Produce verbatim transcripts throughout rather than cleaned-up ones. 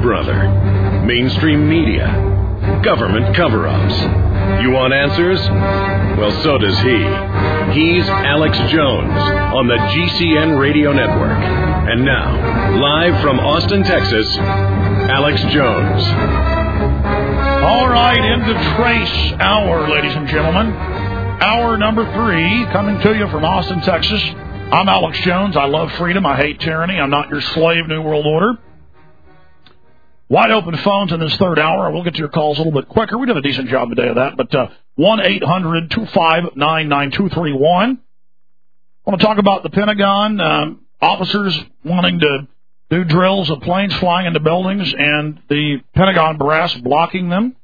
brother. Mainstream media. Government cover-ups. You want answers? Well, so does he. He's Alex Jones on the G C N Radio Network. And now, live from Austin, Texas, Alex Jones. All right, into Trace Hour, ladies and gentlemen. Hour number three, coming to you from Austin, Texas. I'm Alex Jones. I love freedom. I hate tyranny. I'm not your slave, New World Order. Wide open phones in this third hour. We'll get to your calls a little bit quicker. We did a decent job today of that. But uh, one eight hundred two five nine nine two three one. I want to talk about the Pentagon. Um, officers wanting to do drills of planes flying into buildings and the Pentagon brass blocking them.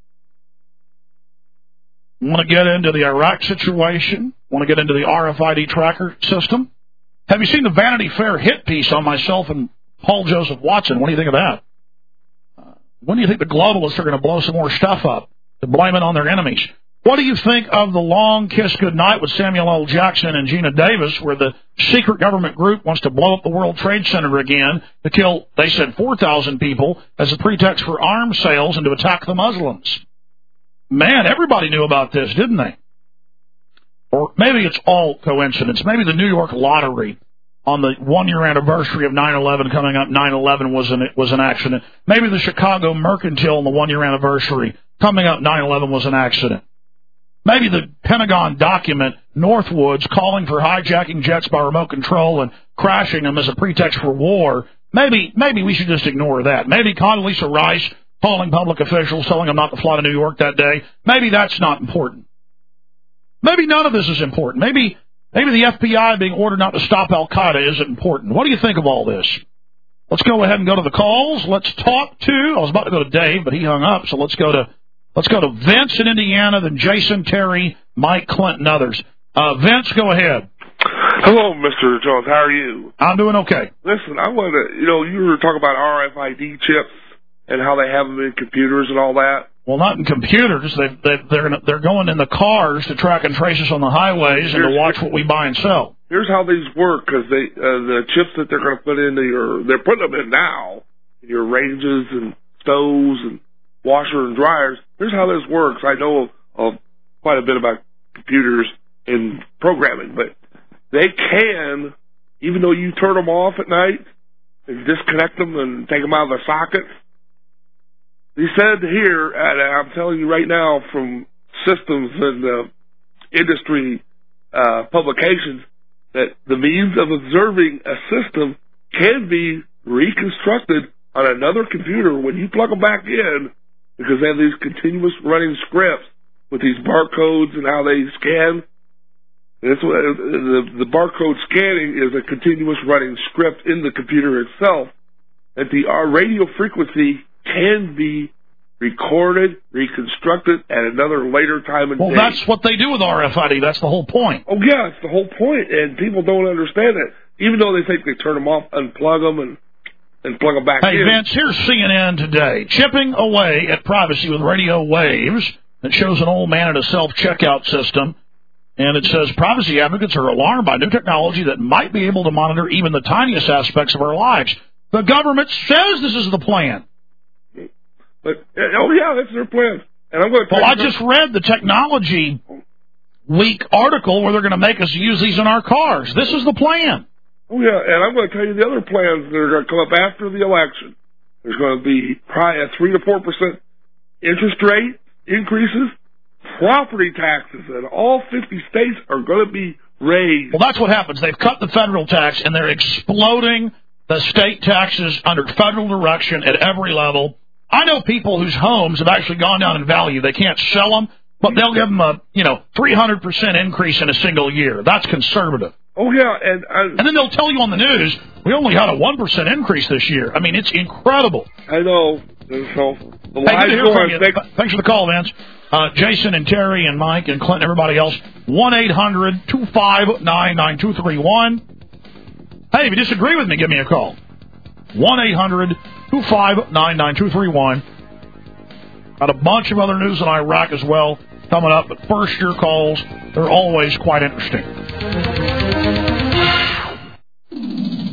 Want to get into the Iraq situation. Want to get into the R F I D tracker system. Have you seen the Vanity Fair hit piece on myself and Paul Joseph Watson? What do you think of that? Uh, when do you think the globalists are going to blow some more stuff up to blame it on their enemies? What do you think of the long kiss goodnight with Samuel L. Jackson and Gina Davis, where the secret government group wants to blow up the World Trade Center again to kill, they said, four thousand people as a pretext for arms sales and to attack the Muslims? Man, everybody knew about this, didn't they? Or maybe it's all coincidence. Maybe the New York lottery on the one-year anniversary of nine eleven coming up, nine eleven was an, was an accident. Maybe the Chicago Mercantile on the one-year anniversary coming up, nine eleven was an accident. Maybe the Pentagon document, Northwoods, calling for hijacking jets by remote control and crashing them as a pretext for war. Maybe maybe we should just ignore that. Maybe Condoleezza Rice calling public officials, telling them not to fly to New York that day. Maybe that's not important. Maybe none of this is important. Maybe maybe the F B I being ordered not to stop Al-Qaeda isn't important. What do you think of all this? Let's go ahead and go to the calls. Let's talk to, I was about to go to Dave, but he hung up, so let's go to let's go to Vince in Indiana, then Jason, Terry, Mike, Clinton, others. Uh, Vince, go ahead. Hello, Mister Jones. How are you? I'm doing okay. Listen, I want to, you know, you were talking about R F I D chips and how they have them in computers and all that. Well, not in computers. They, they, they're they're going in the cars to track and trace us on the highways and to watch what we buy and sell. Here's how these work, because they uh, the chips that they're going to put into your, they're putting them in now, in your ranges and stoves and washer and dryers. Here's how this works. I know of quite a bit about computers and programming, but they can, even though you turn them off at night and disconnect them and take them out of their sockets, he said here, and I'm telling you right now from systems and uh, industry uh, publications, that the means of observing a system can be reconstructed on another computer when you plug them back in, because they have these continuous running scripts with these barcodes and how they scan. And that's what, the, the barcode scanning is a continuous running script in the computer itself. That the our radio frequency can be recorded, reconstructed at another later time and well, day. Well, that's what they do with R F I D. That's the whole point. Oh, yeah, it's the whole point, and people don't understand it. Even though they think they turn them off, unplug them, and, and plug them back hey, in. Hey, Vince, here's C N N today. Chipping away at privacy with radio waves. It shows an old man at a self-checkout system, and it says privacy advocates are alarmed by new technology that might be able to monitor even the tiniest aspects of our lives. The government says this is the plan. But, oh, yeah, that's their plan. And I'm going to well, I just read the Technology Week article where they're going to make us use these in our cars. This is the plan. Oh, yeah, and I'm going to tell you the other plans that are going to come up after the election. There's going to be probably a three to four percent interest rate increases. Property taxes in all fifty states are going to be raised. Well, that's what happens. They've cut the federal tax, and they're exploding the state taxes under federal direction at every level. I know people whose homes have actually gone down in value. They can't sell them, but they'll give them a, you know, three hundred percent increase in a single year. That's conservative. Oh, yeah. And I, and then they'll tell you on the news, we only had a one percent increase this year. I mean, it's incredible. I know. So, the hey, good to hear from you. Thanks. Thanks for the call, Vince. Uh, Jason and Terry and Mike and Clint and everybody else, one eight hundred two five nine nine two three one. Hey, if you disagree with me, give me a call. one eight hundred two five nine nine two three one. Got a bunch of other news in Iraq as well coming up, but first, your calls. They're always quite interesting.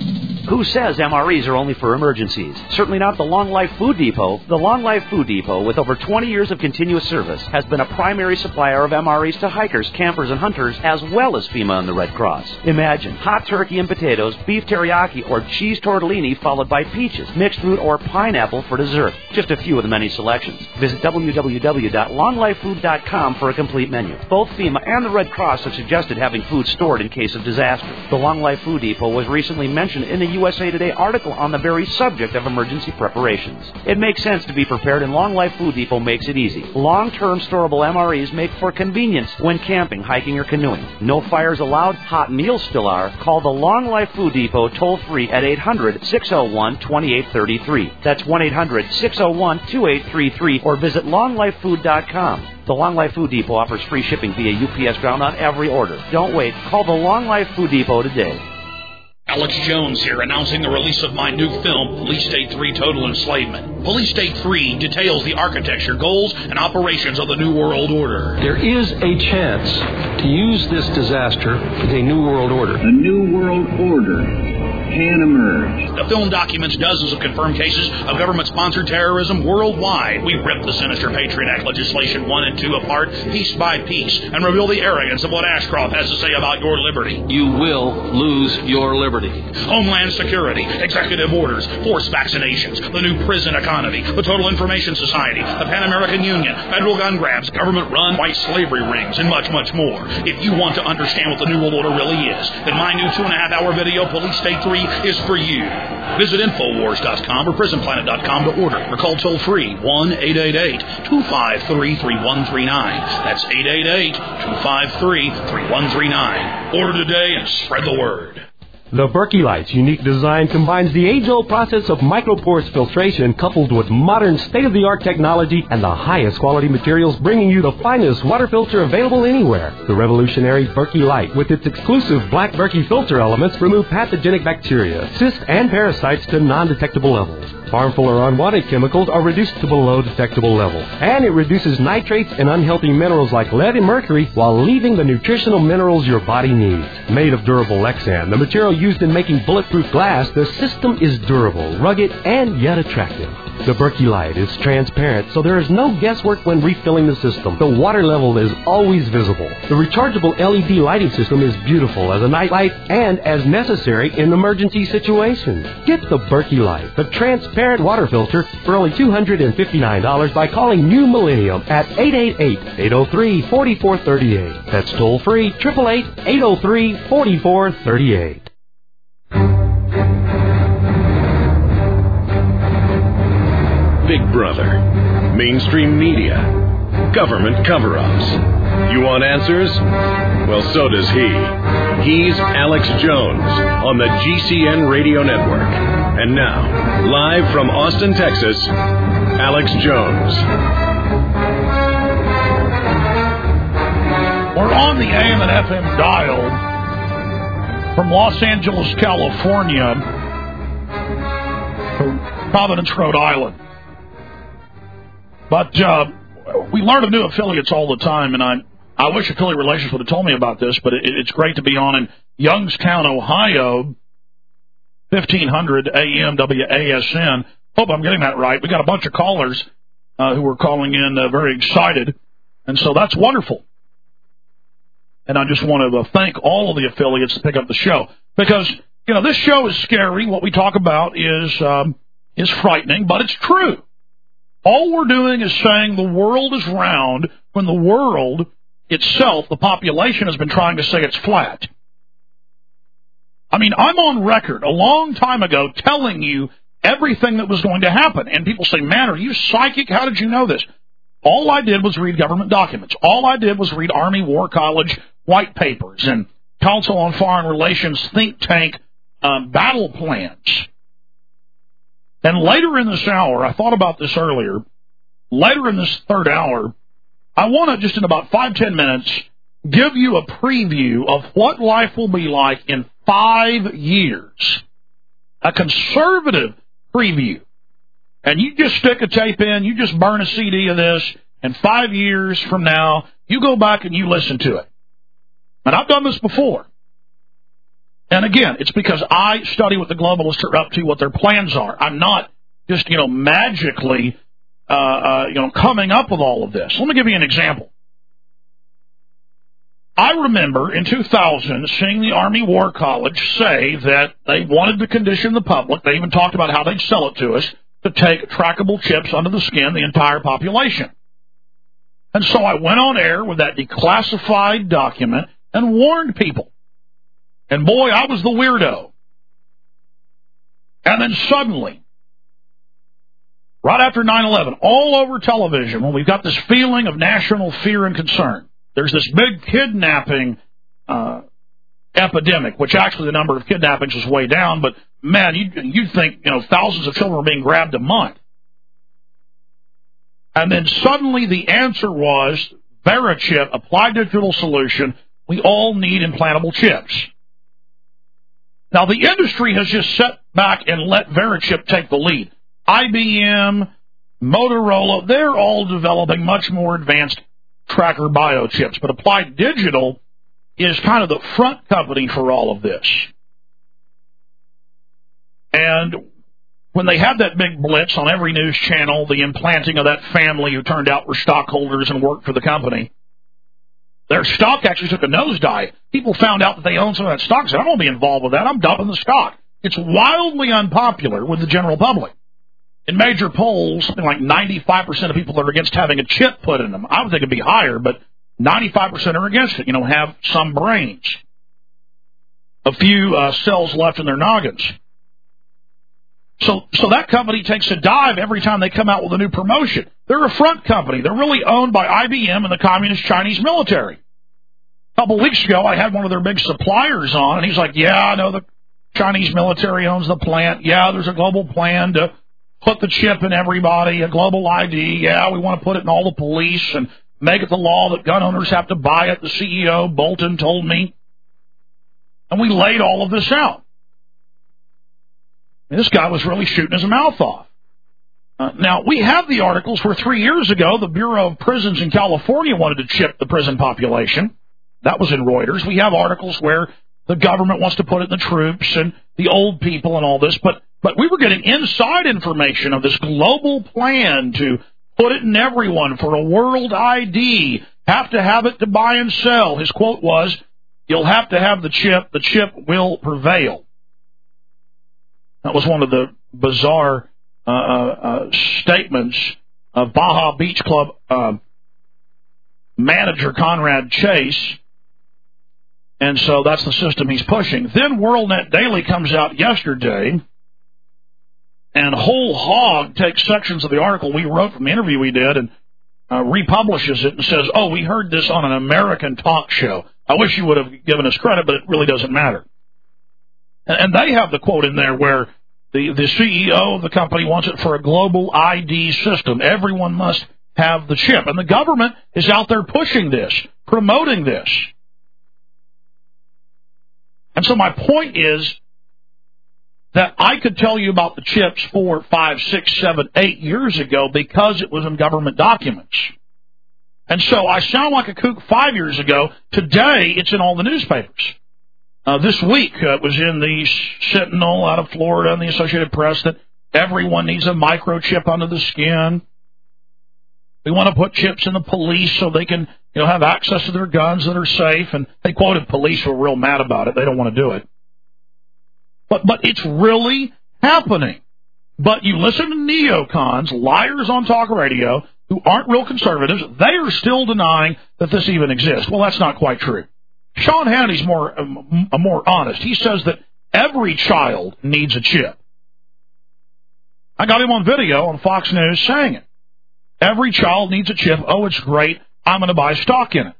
Who says M R Es are only for emergencies? Certainly not the Long Life Food Depot. The Long Life Food Depot, with over twenty years of continuous service, has been a primary supplier of M R Es to hikers, campers, and hunters, as well as FEMA and the Red Cross. Imagine hot turkey and potatoes, beef teriyaki, or cheese tortellini, followed by peaches, mixed fruit, or pineapple for dessert. Just a few of the many selections. Visit w w w dot long life food dot com for a complete menu. Both FEMA and the Red Cross have suggested having food stored in case of disaster. The Long Life Food Depot was recently mentioned in a U S A Today article on the very subject of emergency preparations. It makes sense to be prepared, and Long Life Food Depot makes it easy. Long-term storable M R Es make for convenience when camping, hiking, or canoeing. No fires allowed, hot meals still are. Call the Long Life Food Depot toll-free at eight hundred, six oh one, two eight three three. That's one eight hundred, six oh one, two eight three three, or visit long life food dot com. The Long Life Food Depot offers free shipping via U P S ground on every order. Don't wait. Call the Long Life Food Depot today. Alex Jones here, announcing the release of my new film, Police State three Total Enslavement. Police State three details the architecture, goals, and operations of the New World Order. There is a chance to use this disaster as a New World Order. A New World Order can emerge. The film documents dozens of confirmed cases of government-sponsored terrorism worldwide. We rip the sinister Patriot Act legislation one and two apart, piece by piece, and reveal the arrogance of what Ashcroft has to say about your liberty. You will lose your liberty. Homeland Security, executive orders, forced vaccinations, the new prison economy, the Total Information Society, the Pan American Union, federal gun grabs, government-run white slavery rings, and much, much more. If you want to understand what the New World Order really is, then my new two-and-a-half-hour video, Police State three, is for you. Visit Infowars dot com or Prison Planet dot com to order, or call toll-free one eight eight eight, two five three, three one three nine. That's eight eight eight, two five three, three one three nine. Order today and spread the word. The Berkey Light's unique design combines the age-old process of microporous filtration coupled with modern state-of-the-art technology and the highest quality materials, bringing you the finest water filter available anywhere. The revolutionary Berkey Light, with its exclusive black Berkey filter elements, remove pathogenic bacteria, cysts, and parasites to non-detectable levels. Harmful or unwanted chemicals are reduced to below detectable levels. And it reduces nitrates and unhealthy minerals like lead and mercury while leaving the nutritional minerals your body needs. Made of durable Lexan, the material used in making bulletproof glass, the system is durable, rugged, and yet attractive. The Berkey Light is transparent, so there is no guesswork when refilling the system. The water level is always visible. The rechargeable L E D lighting system is beautiful as a night light and as necessary in emergency situations. Get the Berkey Light, the transparent water filter, for only two hundred fifty-nine dollars by calling New Millennium at eight eight eight, eight oh three, four four three eight. That's toll free, eight eight eight, eight oh three, four four three eight. Big Brother, mainstream media, government cover-ups. You want answers? Well, so does he. He's Alex Jones on the G C N Radio Network. And now, live from Austin, Texas, Alex Jones. We're on the A M and F M dial from Los Angeles, California, to Providence, Rhode Island. But uh, we learn of new affiliates all the time, and I I wish affiliate relations would have told me about this, but it, it's great to be on in Youngstown, Ohio, fifteen hundred A M W A S N. Hope I'm getting that right. We got a bunch of callers uh, who are calling in uh, very excited, and so that's wonderful. And I just want to uh, thank all of the affiliates that pick up the show, because, you know, this show is scary. What we talk about is um, is frightening, but it's true. All we're doing is saying the world is round when the world itself, the population, has been trying to say it's flat. I mean, I'm on record a long time ago telling you everything that was going to happen. And people say, man, are you psychic? How did you know this? All I did was read government documents. All I did was read Army War College white papers and Council on Foreign Relations think tank um, battle plans. And later in this hour, I thought about this earlier, later in this third hour, I want to, just in about five, ten minutes, give you a preview of what life will be like in five years. A conservative preview. And you just stick a tape in, you just burn a C D of this, and five years from now, you go back and you listen to it. And I've done this before. And again, it's because I study what the globalists are up to, what their plans are. I'm not just, you know, magically, uh, uh, you know, coming up with all of this. Let me give you an example. I remember in two thousand seeing the Army War College say that they wanted to condition the public. They even talked about how they'd sell it to us to take trackable chips under the skin, the entire population. And so I went on air with that declassified document and warned people. And boy, I was the weirdo. And then suddenly, right after nine eleven, all over television, when we've got this feeling of national fear and concern, there's this big kidnapping uh, epidemic, which actually the number of kidnappings is way down, but man, you'd, you'd think, you know, thousands of children were being grabbed a month. And then suddenly the answer was VeriChip, applied digital solution. We all need implantable chips. Now, the industry has just sat back and let VeriChip take the lead. I B M, Motorola, they're all developing much more advanced tracker biochips. But Applied Digital is kind of the front company for all of this. And when they had that big blitz on every news channel, the implanting of that family who turned out were stockholders and worked for the company, their stock actually took a nosedive. People found out that they owned some of that stock and said, I don't want to be involved with that. I'm dumping the stock. It's wildly unpopular with the general public. In major polls, something like ninety-five percent of people are against having a chip put in them. I would think it'd be higher, but ninety-five percent are against it. You know, have some brains. A few uh, cells left in their noggins. So, so that company takes a dive every time they come out with a new promotion. They're a front company. They're really owned by I B M and the Communist Chinese military. A couple of weeks ago, I had one of their big suppliers on, and he's like, yeah, I know the Chinese military owns the plant. Yeah, there's a global plan to put the chip in everybody, a global I D. Yeah, we want to put it in all the police and make it the law that gun owners have to buy it. The C E O, Bolton, told me. And we laid all of this out. And this guy was really shooting his mouth off. Uh, now, we have the articles where three years ago, the Bureau of Prisons in California wanted to chip the prison population. That was in Reuters. We have articles where the government wants to put it in the troops and the old people and all this. But, but we were getting inside information of this global plan to put it in everyone for a world I D, have to have it to buy and sell. His quote was, you'll have to have the chip. The chip will prevail. That was one of the bizarre uh, uh, statements of Baja Beach Club uh, manager Conrad Chase. And so that's the system he's pushing. Then WorldNet Daily comes out yesterday and whole hog takes sections of the article we wrote from the interview we did and uh, republishes it and says, oh, we heard this on an American talk show. I wish you would have given us credit, but it really doesn't matter. And they have the quote in there where the, the C E O of the company wants it for a global I D system. Everyone must have the chip. And the government is out there pushing this, promoting this. And so my point is that I could tell you about the chips four, five, six, seven, eight years ago because it was in government documents. And so I sound like a kook five years ago. Today, it's in all the newspapers. Uh, this week, uh, it was in the Sentinel out of Florida and the Associated Press that everyone needs a microchip under the skin. We want to put chips in the police so they can, you know, have access to their guns that are safe. And they quoted police who were real mad about it. They don't want to do it. But, but it's really happening. But you listen to neocons, liars on talk radio, who aren't real conservatives, they are still denying that this even exists. Well, that's not quite true. Sean Hannity's more, um, more honest. He says that every child needs a chip. I got him on video on Fox News saying it. Every child needs a chip. Oh, it's great. I'm going to buy stock in it.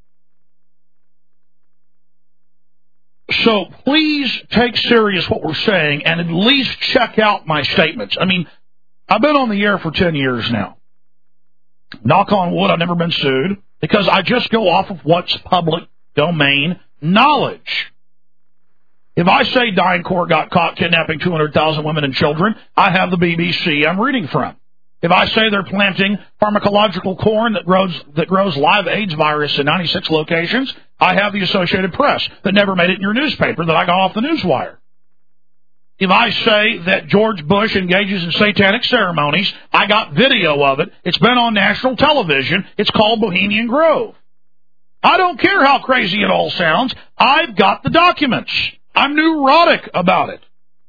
So please take serious what we're saying and at least check out my statements. I mean, I've been on the air for ten years now. Knock on wood, I've never been sued because I just go off of what's public domain knowledge. If I say DynCorp got caught kidnapping two hundred thousand women and children, I have the B B C I'm reading from. If I say they're planting pharmacological corn that grows that grows live AIDS virus in ninety-six locations, I have the Associated Press that never made it in your newspaper that I got off the newswire. If I say that George Bush engages in satanic ceremonies, I got video of it. It's been on national television. It's called Bohemian Grove. I don't care how crazy it all sounds. I've got the documents. I'm neurotic about it.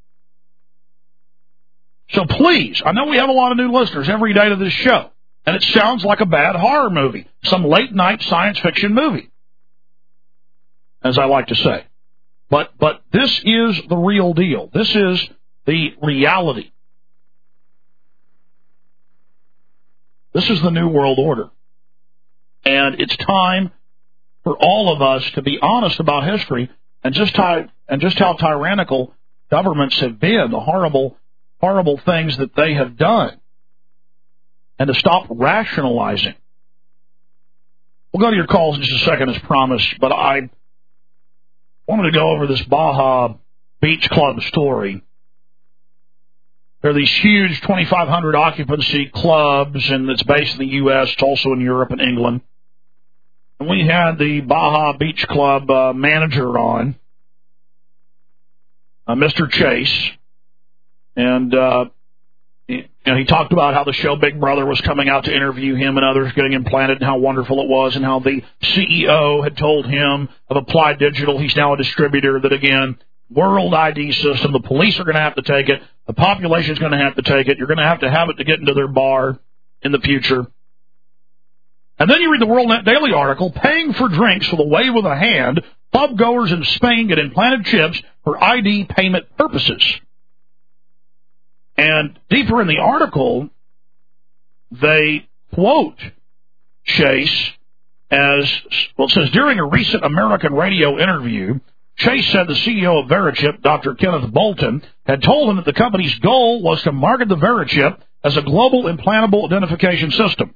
So please, I know we have a lot of new listeners every day to this show, and it sounds like a bad horror movie, some late-night science fiction movie, as I like to say. But but this is the real deal. This is the reality. This is the New World Order. And it's time for all of us to be honest about history and just how, and just how tyrannical governments have been, the horrible horrible things that they have done, and to stop rationalizing. We'll go to your calls in just a second as promised, but I wanted to go over this Baja Beach Club story. There are these huge twenty-five hundred occupancy clubs, and it's based in the U S It's also in Europe and England. And we had the Baja Beach Club uh, manager on, uh, Mister Chase. And uh, he, you know, he talked about how the show Big Brother was coming out to interview him and others getting implanted and how wonderful it was, and how the C E O had told him of Applied Digital, he's now a distributor, that, again, world I D system, the police are going to have to take it, the population is going to have to take it, you're going to have to have it to get into their bar in the future. And then you read the World Net Daily article, paying for drinks for the wave of a hand, pub goers in Spain get implanted chips for I D payment purposes. And deeper in the article, they quote Chase as, well, it says, during a recent American radio interview, Chase said the C E O of Verichip, Doctor Kenneth Bolton, had told him that the company's goal was to market the Verichip as a global implantable identification system.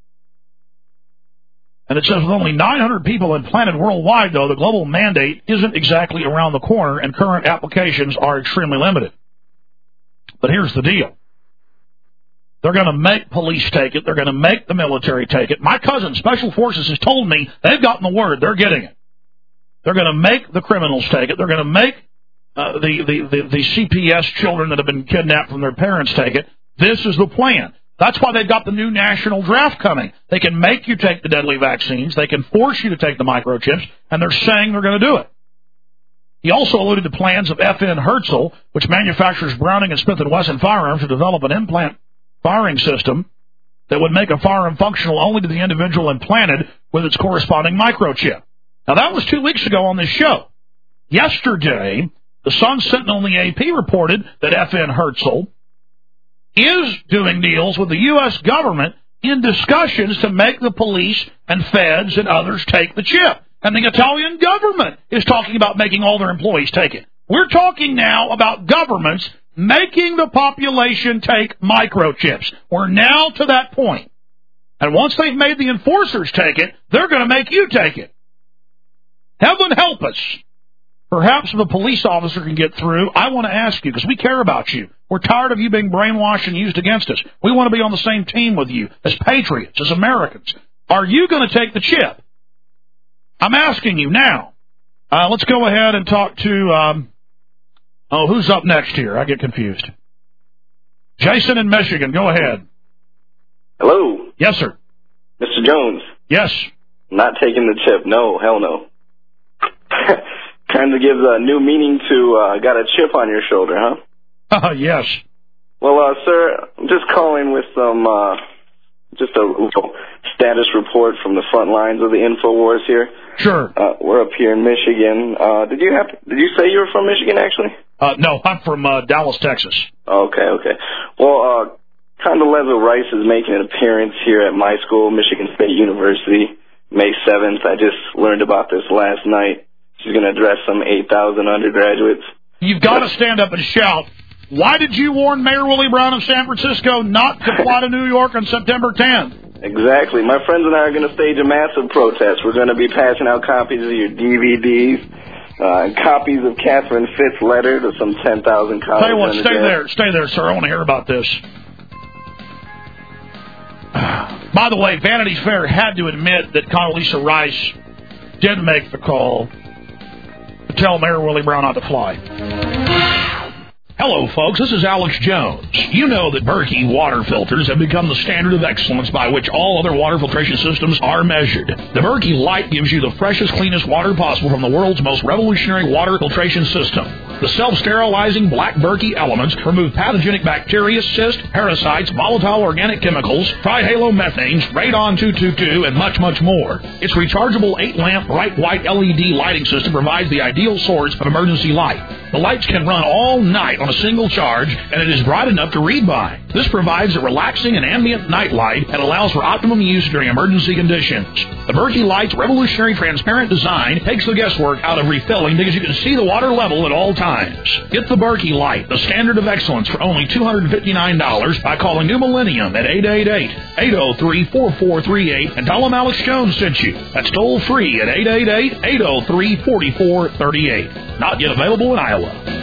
And it says with only nine hundred people implanted worldwide, though, the global mandate isn't exactly around the corner, and current applications are extremely limited. But here's the deal. They're going to make police take it. They're going to make the military take it. My cousin, Special Forces, has told me they've gotten the word. They're getting it. They're going to make the criminals take it. They're going to make uh, the, the, the, the C P S children that have been kidnapped from their parents take it. This is the plan. That's why they've got the new national draft coming. They can make you take the deadly vaccines. They can force you to take the microchips, and they're saying they're going to do it. He also alluded to plans of F N Herzl, which manufactures Browning and Smith and Wesson firearms, to develop an implant firing system that would make a firearm functional only to the individual implanted with its corresponding microchip. Now, that was two weeks ago on this show. Yesterday, the Sun Sentinel and the A P reported that F N Herzl is doing deals with the U S government in discussions to make the police and feds and others take the chip. And the Italian government is talking about making all their employees take it. We're talking now about governments making the population take microchips. We're now to that point. And once they've made the enforcers take it, they're going to make you take it. Heaven help us. Perhaps if a police officer can get through, I want to ask you, because we care about you. We're tired of you being brainwashed and used against us. We want to be on the same team with you as patriots, as Americans. Are you going to take the chip? I'm asking you now. Uh, let's go ahead and talk to, um, oh, who's up next here? I get confused. Jason in Michigan, go ahead. Hello. Yes, sir. Mister Jones. Yes. Not taking the chip. No, hell no. Trying to give a new meaning to uh, got a chip on your shoulder, huh? Uh, yes. Well, uh, sir, I'm just calling with some, uh, just a little status report from the front lines of the InfoWars here. Sure. Uh, we're up here in Michigan. Uh, did you have? Did you say you were from Michigan, actually? Uh, no, I'm from uh, Dallas, Texas. Okay, okay. Well, uh, Condoleezza Rice is making an appearance here at my school, Michigan State University, May seventh. I just learned about this last night. She's going to address some eight thousand undergraduates. You've got to stand up and shout. Why did you warn Mayor Willie Brown of San Francisco not to fly to New York on September tenth? Exactly. My friends and I are going to stage a massive protest. We're going to be passing out copies of your D V Ds, uh, and copies of Catherine Fitt's letter to some ten thousand college Tell you what, undergrads. stay there. Stay there, sir. I want to hear about this. By the way, Vanity Fair had to admit that Condoleezza Rice did make the call to tell Mayor Willie Brown not to fly. Hello, folks. This is Alex Jones. You know that Berkey water filters have become the standard of excellence by which all other water filtration systems are measured. The Berkey Light gives you the freshest, cleanest water possible from the world's most revolutionary water filtration system. The self-sterilizing black Berkey elements remove pathogenic bacteria, cysts, parasites, volatile organic chemicals, trihalomethanes, radon two twenty-two, and much, much more. Its rechargeable eight-lamp bright white L E D lighting system provides the ideal source of emergency light. The lights can run all night on a single charge, and it is bright enough to read by. This provides a relaxing and ambient night light and allows for optimum use during emergency conditions. The Berkey Light's revolutionary transparent design takes the guesswork out of refilling because you can see the water level at all times. Get the Berkey Light, the standard of excellence, for only two hundred fifty-nine dollars by calling New Millennium at eight eight eight, eight oh three, four four three eight and tell them Alex Jones sent you. That's toll free at eight eight eight, eight oh three, four four three eight. Not yet available in Iowa.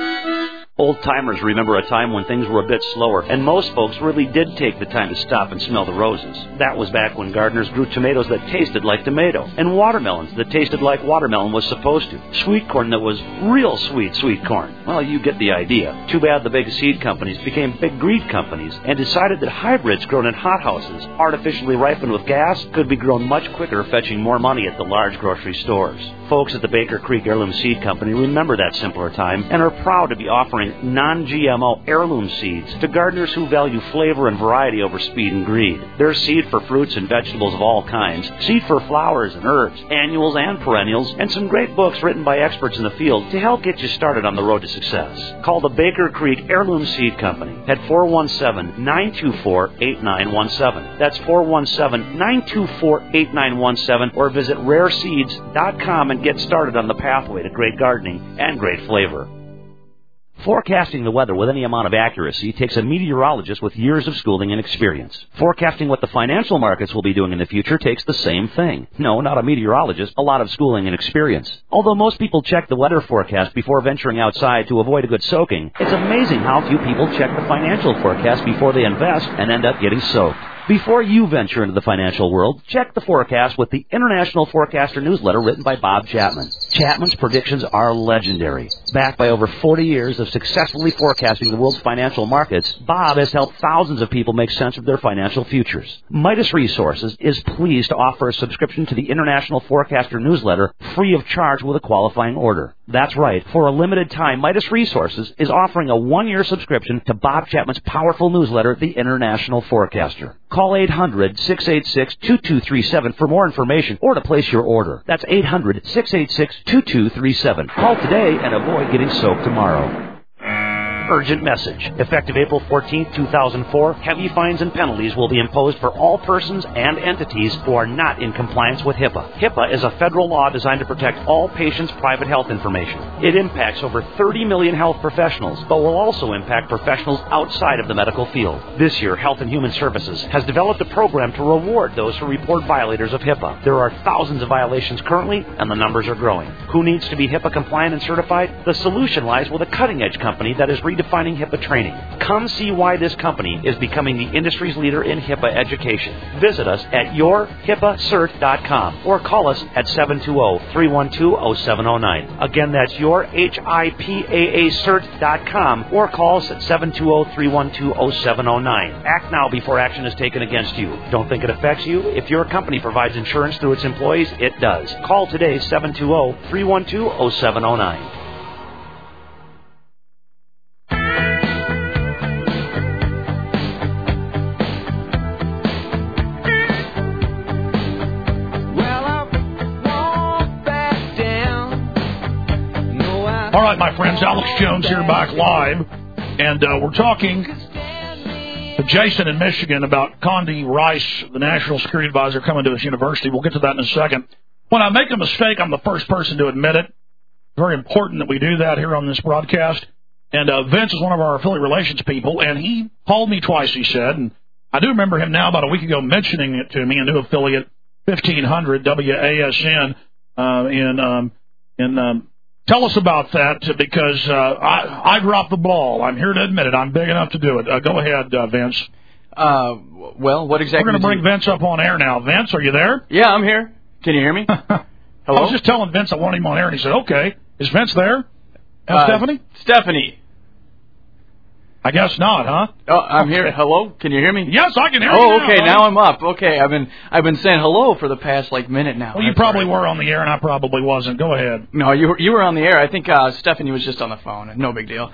Old-timers remember a time when things were a bit slower, and most folks really did take the time to stop and smell the roses. That was back when gardeners grew tomatoes that tasted like tomato, and watermelons that tasted like watermelon was supposed to, sweet corn that was real sweet sweet corn. Well, you get the idea. Too bad the big seed companies became big greed companies and decided that hybrids grown in hothouses, artificially ripened with gas, could be grown much quicker, fetching more money at the large grocery stores. Folks at the Baker Creek Heirloom Seed Company remember that simpler time and are proud to be offering non-G M O heirloom seeds to gardeners who value flavor and variety over speed and greed. There's seed for fruits and vegetables of all kinds, seed for flowers and herbs, annuals and perennials, and some great books written by experts in the field to help get you started on the road to success. Call the Baker Creek Heirloom Seed Company at four one seven, nine two four, eight nine one seven. That's four one seven, nine two four, eight nine one seven, or visit rare seeds dot com and get started on the pathway to great gardening and great flavor. Forecasting the weather with any amount of accuracy takes a meteorologist with years of schooling and experience. Forecasting what the financial markets will be doing in the future takes the same thing. No, not a meteorologist, a lot of schooling and experience. Although most people check the weather forecast before venturing outside to avoid a good soaking, it's amazing how few people check the financial forecast before they invest and end up getting soaked. Before you venture into the financial world, check the forecast with the International Forecaster newsletter written by Bob Chapman. Chapman's predictions are legendary. Backed by over forty years of successfully forecasting the world's financial markets, Bob has helped thousands of people make sense of their financial futures. Midas Resources is pleased to offer a subscription to the International Forecaster newsletter free of charge with a qualifying order. That's right. For a limited time, Midas Resources is offering a one-year subscription to Bob Chapman's powerful newsletter, The International Forecaster. Call eight hundred, six eight six, two two three seven for more information or to place your order. That's eight hundred, six eight six, two two three seven. Call today and avoid getting soaked tomorrow. Urgent message. Effective April fourteenth, two thousand four, heavy fines and penalties will be imposed for all persons and entities who are not in compliance with HIPAA. HIPAA is a federal law designed to protect all patients' private health information. It impacts over thirty million health professionals, but will also impact professionals outside of the medical field. This year, Health and Human Services has developed a program to reward those who report violators of HIPAA. There are thousands of violations currently, and the numbers are growing. Who needs to be HIPAA compliant and certified? The solution lies with a cutting-edge company that is redefining HIPAA training. Come see why this company is becoming the industry's leader in HIPAA education. Visit us at your hipaa cert dot com or call us at seven two zero, three one two, zero seven zero nine. Again, that's your H I P A A cert dot com or call us at seven two zero, three one two, zero seven zero nine. Act now before action is taken against you. Don't think it affects you? If your company provides insurance through its employees, it does. Call today, seven two zero, three one two, zero seven zero nine. All right, my friends, Alex Jones here back live, and uh, we're talking to Jason in Michigan about Condi Rice, the National Security Advisor, coming to his university. We'll get to that in a second. When I make a mistake, I'm the first person to admit it. Very important that we do that here on this broadcast. And uh, Vince is one of our affiliate relations people, and he called me twice, he said, and I do remember him now about a week ago mentioning it to me, a new affiliate, fifteen hundred W A S N, uh, in um, in um, Tell us about that, because uh, I, I dropped the ball. I'm here to admit it. I'm big enough to do it. Uh, go ahead, uh, Vince. Uh, well, what exactly? We're going to bring you... Vince up on air now. Vince, are you there? Yeah, I'm here. Can you hear me? Hello? I was just telling Vince I wanted him on air, and he said, okay. Is Vince there? Uh, uh, Stephanie? Stephanie. I guess not, huh? Oh, I'm here. Hello? Can you hear me? Yes, I can hear oh, you now. Oh, okay. Buddy. Now I'm up. Okay, I've been I've been saying hello for the past, like, minute now. Well, you That's probably right. were on the air, and I probably wasn't. Go ahead. No, you were, you were on the air. I think uh, Stephanie was just on the phone. No big deal.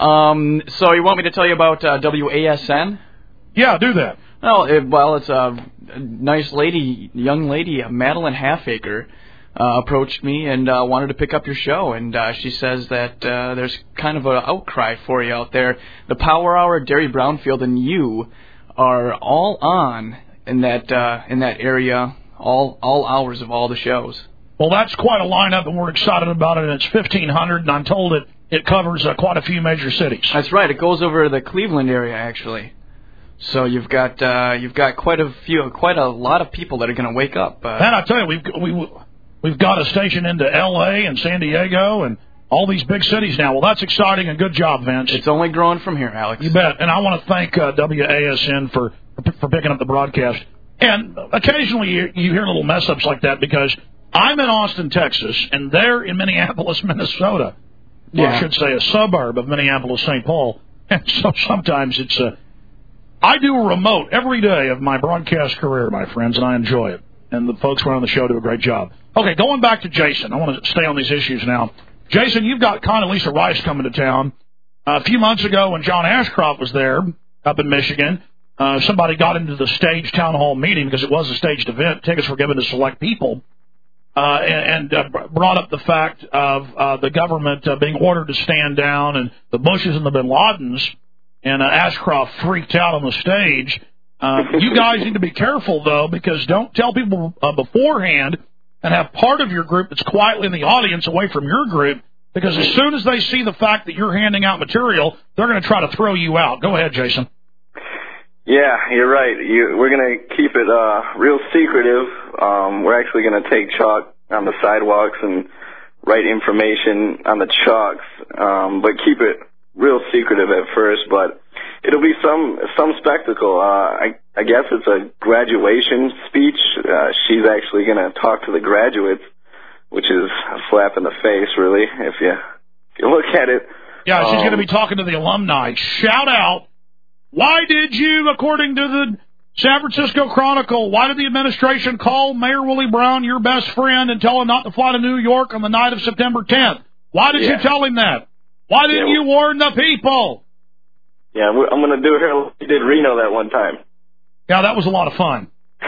Um, so you want me to tell you about uh, W A S N? Yeah, do that. Well, it, well, it's a, a nice lady, young lady, Madeline Halfacre, uh, approached me and uh, wanted to pick up your show. And uh, she says that uh, there's kind of an outcry for you out there. The Power Hour, Derry Brownfield, and you are all on in that uh, in that area, all all hours of all the shows. Well, that's quite a lineup, and we're excited about it. And it's fifteen hundred, and I'm told it it covers uh, quite a few major cities. That's right. It goes over the Cleveland area, actually. So you've got uh, you've got quite a few, quite a lot of people that are going to wake up. Uh, and I tell you, we've we we've got a station into L A and San Diego and all these big cities now. Well, that's exciting, and good job, Vince. It's only growing from here, Alex. You bet. And I want to thank uh, W A S N for for picking up the broadcast. And occasionally you, you hear little mess ups like that because I'm in Austin, Texas, and they're in Minneapolis, Minnesota. Well, yeah. I should say a suburb of Minneapolis, Saint Paul. And so sometimes it's a. Uh, I do a remote every day of my broadcast career, my friends, and I enjoy it. And the folks running the show do a great job. Okay, going back to Jason. I want to stay on these issues now. Jason, you've got Condoleezza Rice coming to town. Uh, a few months ago when John Ashcroft was there up in Michigan, uh, somebody got into the staged town hall meeting because it was a staged event. Tickets were given to select people. Uh, and, and uh, brought up the fact of uh, the government uh, being ordered to stand down and the Bushes and the Bin Ladens. And uh, Ashcroft freaked out on the stage. Uh, you guys need to be careful, though, because don't tell people uh, beforehand and have part of your group that's quietly in the audience away from your group, because as soon as they see the fact that you're handing out material, they're going to try to throw you out. Go ahead, Jason. Yeah, you're right. You, we're going to keep it uh, real secretive. Um, we're actually going to take chalk on the sidewalks and write information on the chalks, um, but keep it real secretive at first, but it'll be some some spectacle. Uh, I, I guess it's a graduation speech. Uh, she's actually going to talk to the graduates, which is a slap in the face, really, if you if you look at it. Yeah, she's um, going to be talking to the alumni. Shout out, why did you, according to the San Francisco Chronicle, why did the administration call Mayor Willie Brown your best friend and tell him not to fly to New York on the night of September tenth? Why did yeah. you tell him that? Why didn't yeah, you warn the people? Yeah, I'm going to do her like we did Reno that one time. Yeah, that was a lot of fun.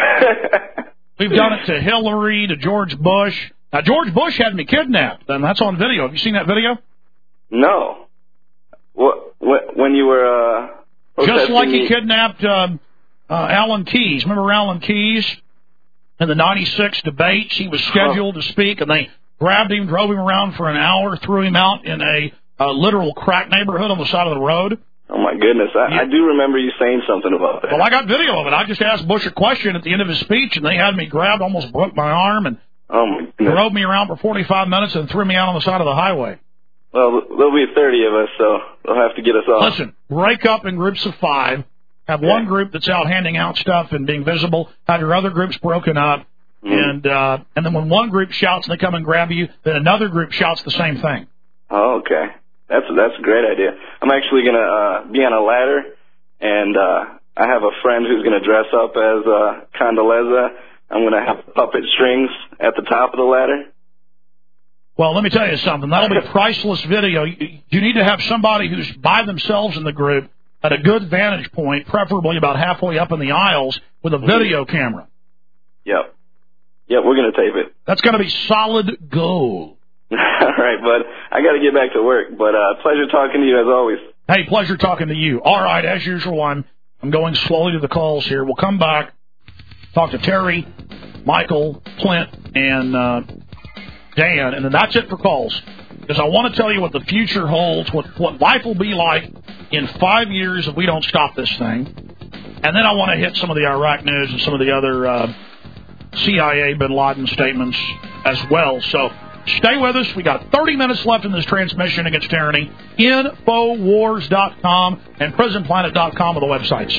We've done it to Hillary, to George Bush. Now, George Bush had me kidnapped, and that's on video. Have you seen that video? No. What, when you were... Uh, Just like he me. kidnapped uh, uh, Alan Keyes. Remember Alan Keyes? In the ninety-six debates, he was scheduled oh. to speak, and they grabbed him, drove him around for an hour, threw him out in a... a literal crack neighborhood on the side of the road. Oh, my goodness. I, yeah. I do remember you saying something about that. Well, I got video of it. I just asked Bush a question at the end of his speech, and they had me grabbed, almost broke my arm, and oh my goodness. drove me around for forty-five minutes and threw me out on the side of the highway. Well, there'll be thirty of us, so they'll have to get us off. Listen, break up in groups of five. Have yeah. one group that's out handing out stuff and being visible. Have your other groups broken up. Mm. And uh, and then when one group shouts and they come and grab you, then another group shouts the same thing. Oh, okay. That's that's a great idea. I'm actually going to uh, be on a ladder, and uh, I have a friend who's going to dress up as uh, Condoleezza. I'm going to have puppet strings at the top of the ladder. Well, let me tell you something. That'll be priceless video. You need to have somebody who's by themselves in the group at a good vantage point, preferably about halfway up in the aisles, with a video camera. Yep. Yep, we're going to tape it. That's going to be solid gold. All right, bud. I got to get back to work, but uh, pleasure talking to you as always. Hey, pleasure talking to you. All right, as usual, I'm I'm going slowly to the calls here. We'll come back, talk to Terry, Michael, Clint, and uh, Dan, and then that's it for calls. Because I want to tell you what the future holds, what what life will be like in five years if we don't stop this thing. And then I want to hit some of the Iraq news and some of the other uh, C I A Bin Laden statements as well. So stay with us. We got thirty minutes left in this transmission against tyranny. Infowars dot com and prison planet dot com are the websites.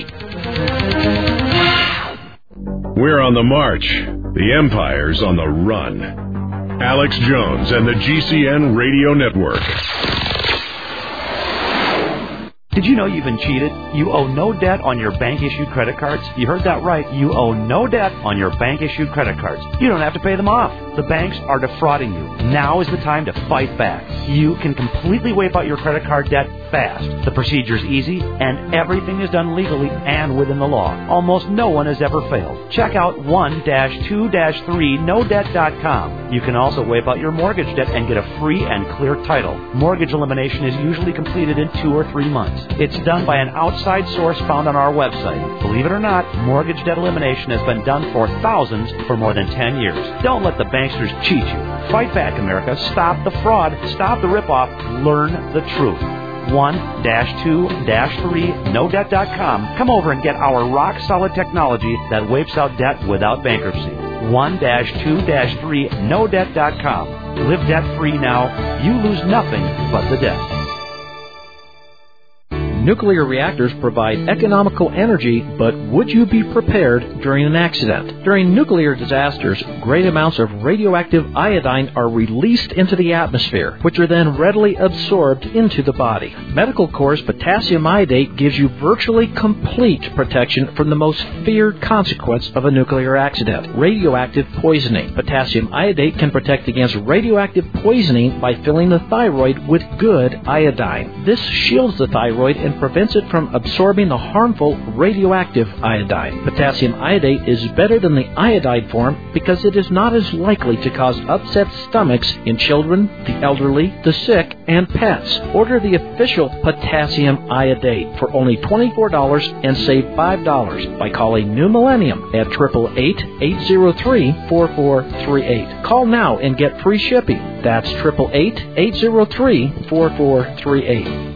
We're on the march. The Empire's on the run. Alex Jones and the G C N Radio Network. Did you know you've been cheated? You owe no debt on your bank-issued credit cards. You heard that right. You owe no debt on your bank-issued credit cards. You don't have to pay them off. The banks are defrauding you. Now is the time to fight back. You can completely wipe out your credit card debt fast. The procedure's easy, and everything is done legally and within the law. Almost no one has ever failed. Check out one dash two dash three no debt dot com. You can also wipe out your mortgage debt and get a free and clear title. Mortgage elimination is usually completed in two or three months. It's done by an outside source found on our website. Believe it or not, mortgage debt elimination has been done for thousands for more than ten years. Don't let the banksters cheat you. Fight back, America. Stop the fraud. Stop the ripoff. Learn the truth. one dash two dash three no debt dot com. Come over and get our rock-solid technology that wipes out debt without bankruptcy. one dash two dash three no debt dot com. Live debt-free now. You lose nothing but the debt. Nuclear reactors provide economical energy, but would you be prepared during an accident? During nuclear disasters, great amounts of radioactive iodine are released into the atmosphere, which are then readily absorbed into the body. Medical Corps' potassium iodate gives you virtually complete protection from the most feared consequence of a nuclear accident, radioactive poisoning. Potassium iodate can protect against radioactive poisoning by filling the thyroid with good iodine. This shields the thyroid and prevents it from absorbing the harmful radioactive iodine. Potassium iodate is better than the iodide form because it is not as likely to cause upset stomachs in children, the elderly, the sick, and pets. Order the official potassium iodate for only twenty-four dollars and save five dollars by calling New Millennium at eight eight eight, eight zero three, four four three eight. Call now and get free shipping. That's eight eight eight, eight zero three, four four three eight.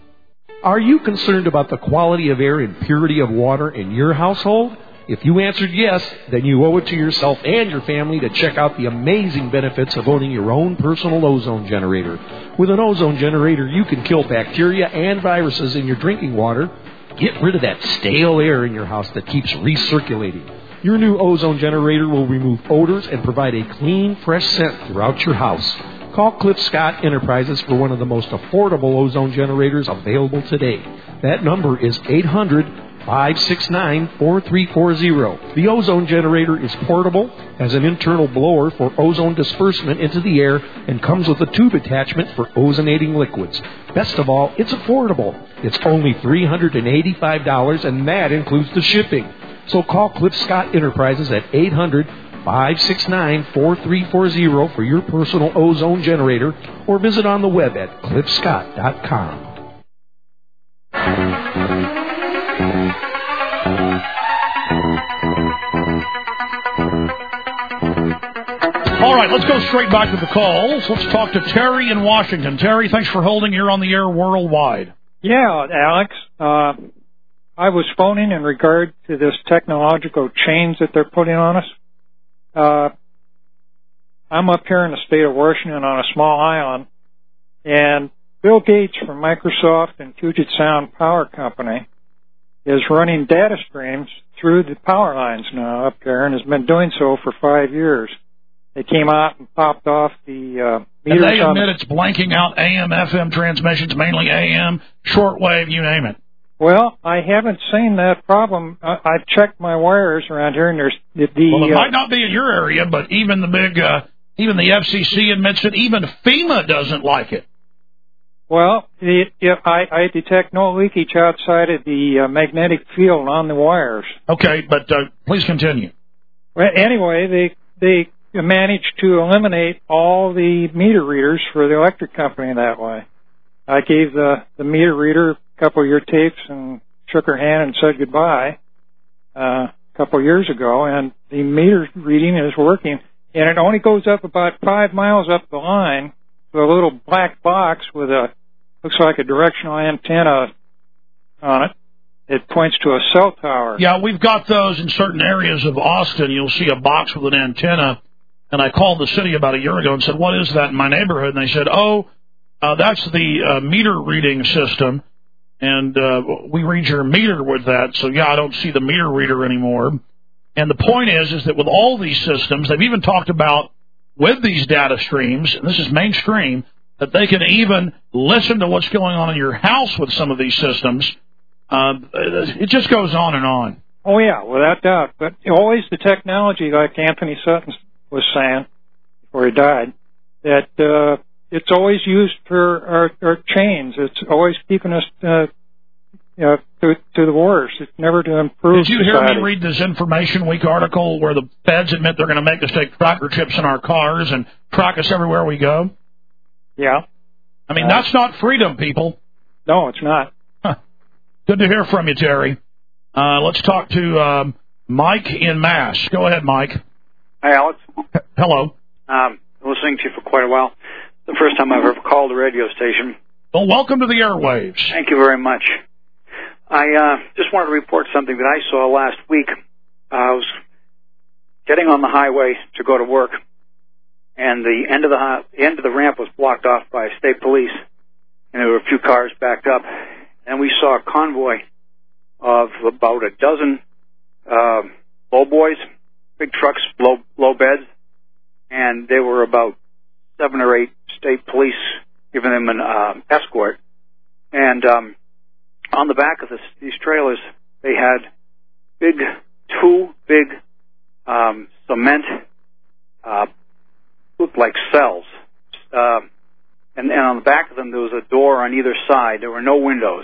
Are you concerned about the quality of air and purity of water in your household? If you answered yes, then you owe it to yourself and your family to check out the amazing benefits of owning your own personal ozone generator. With an ozone generator, you can kill bacteria and viruses in your drinking water. Get rid of that stale air in your house that keeps recirculating. Your new ozone generator will remove odors and provide a clean, fresh scent throughout your house. Call Cliff Scott Enterprises for one of the most affordable ozone generators available today. That number is eight hundred, five six nine, four three four zero. The ozone generator is portable, has an internal blower for ozone disbursement into the air, and comes with a tube attachment for ozonating liquids. Best of all, it's affordable. It's only three hundred eighty-five dollars, and that includes the shipping. So call Cliff Scott Enterprises at eight hundred, five six nine, four three four zero for your personal ozone generator, or visit on the web at cliff scott dot com. All right, let's go straight back to the calls. Let's talk to Terry in Washington. Terry, thanks for holding. You're on the air worldwide. Yeah, Alex. Uh, I was phoning in regard to this technological change that they're putting on us. Uh, I'm up here in the state of Washington on a small island, and Bill Gates from Microsoft and Puget Sound Power Company is running data streams through the power lines now up there, and has been doing so for five years. They came out and popped off the uh, meters. And they on admit it's blanking out A M, F M transmissions, mainly A M, shortwave, you name it. Well, I haven't seen that problem. I, I've checked my wires around here, and there's the. the well, it uh, might not be in your area, but even the big, uh, even the F C C admits it. Even FEMA doesn't like it. Well, it, it, I, I detect no leakage outside of the uh, magnetic field on the wires. Okay, but uh, please continue. Well, anyway, they they managed to eliminate all the meter readers for the electric company that way. I gave the, the meter reader a couple of your tapes and shook her hand and said goodbye uh, a couple of years ago, and the meter reading is working. And it only goes up about five miles up the line to a little black box with a, looks like a directional antenna on it. It points to a cell tower. Yeah, we've got those in certain areas of Austin. You'll see a box with an antenna. And I called the city about a year ago and said, what is that in my neighborhood? And they said, oh, uh, that's the uh, meter reading system. and uh, we read your meter with that. So, yeah, I don't see the meter reader anymore. And the point is, is that with all these systems, they've even talked about with these data streams, and this is mainstream, that they can even listen to what's going on in your house with some of these systems. Uh, it just goes on and on. Oh, yeah, without doubt. But always the technology, like Anthony Sutton was saying before he died, that uh, it's always used for our, our chains. It's always keeping us uh, you know, to, to the worst. It's never to improve Did you society. hear me read this Information Week article where the feds admit they're going to make us take tracker chips in our cars and track us everywhere we go? Yeah. I mean, Uh, that's not freedom, people. No, it's not. Huh. Good to hear from you, Terry. Uh, let's talk to um, Mike in Mass. Go ahead, Mike. Hi, Alex. H- Hello. Um, I've been listening to you for quite a while. The first time I've ever called a radio station. Well, welcome to the airwaves. Thank you very much. I uh, just wanted to report something that I saw last week. Uh, I was getting on the highway to go to work, and the end of the hi- the end of the ramp was blocked off by state police, and there were a few cars backed up. And we saw a convoy of about a dozen uh, low boys, big trucks, low low beds, and there were about seven or eight state police giving them an uh, escort. And um, on the back of this, these trailers, they had big, two big um, cement, uh, looked like cells. Uh, and, and on the back of them, there was a door on either side. There were no windows.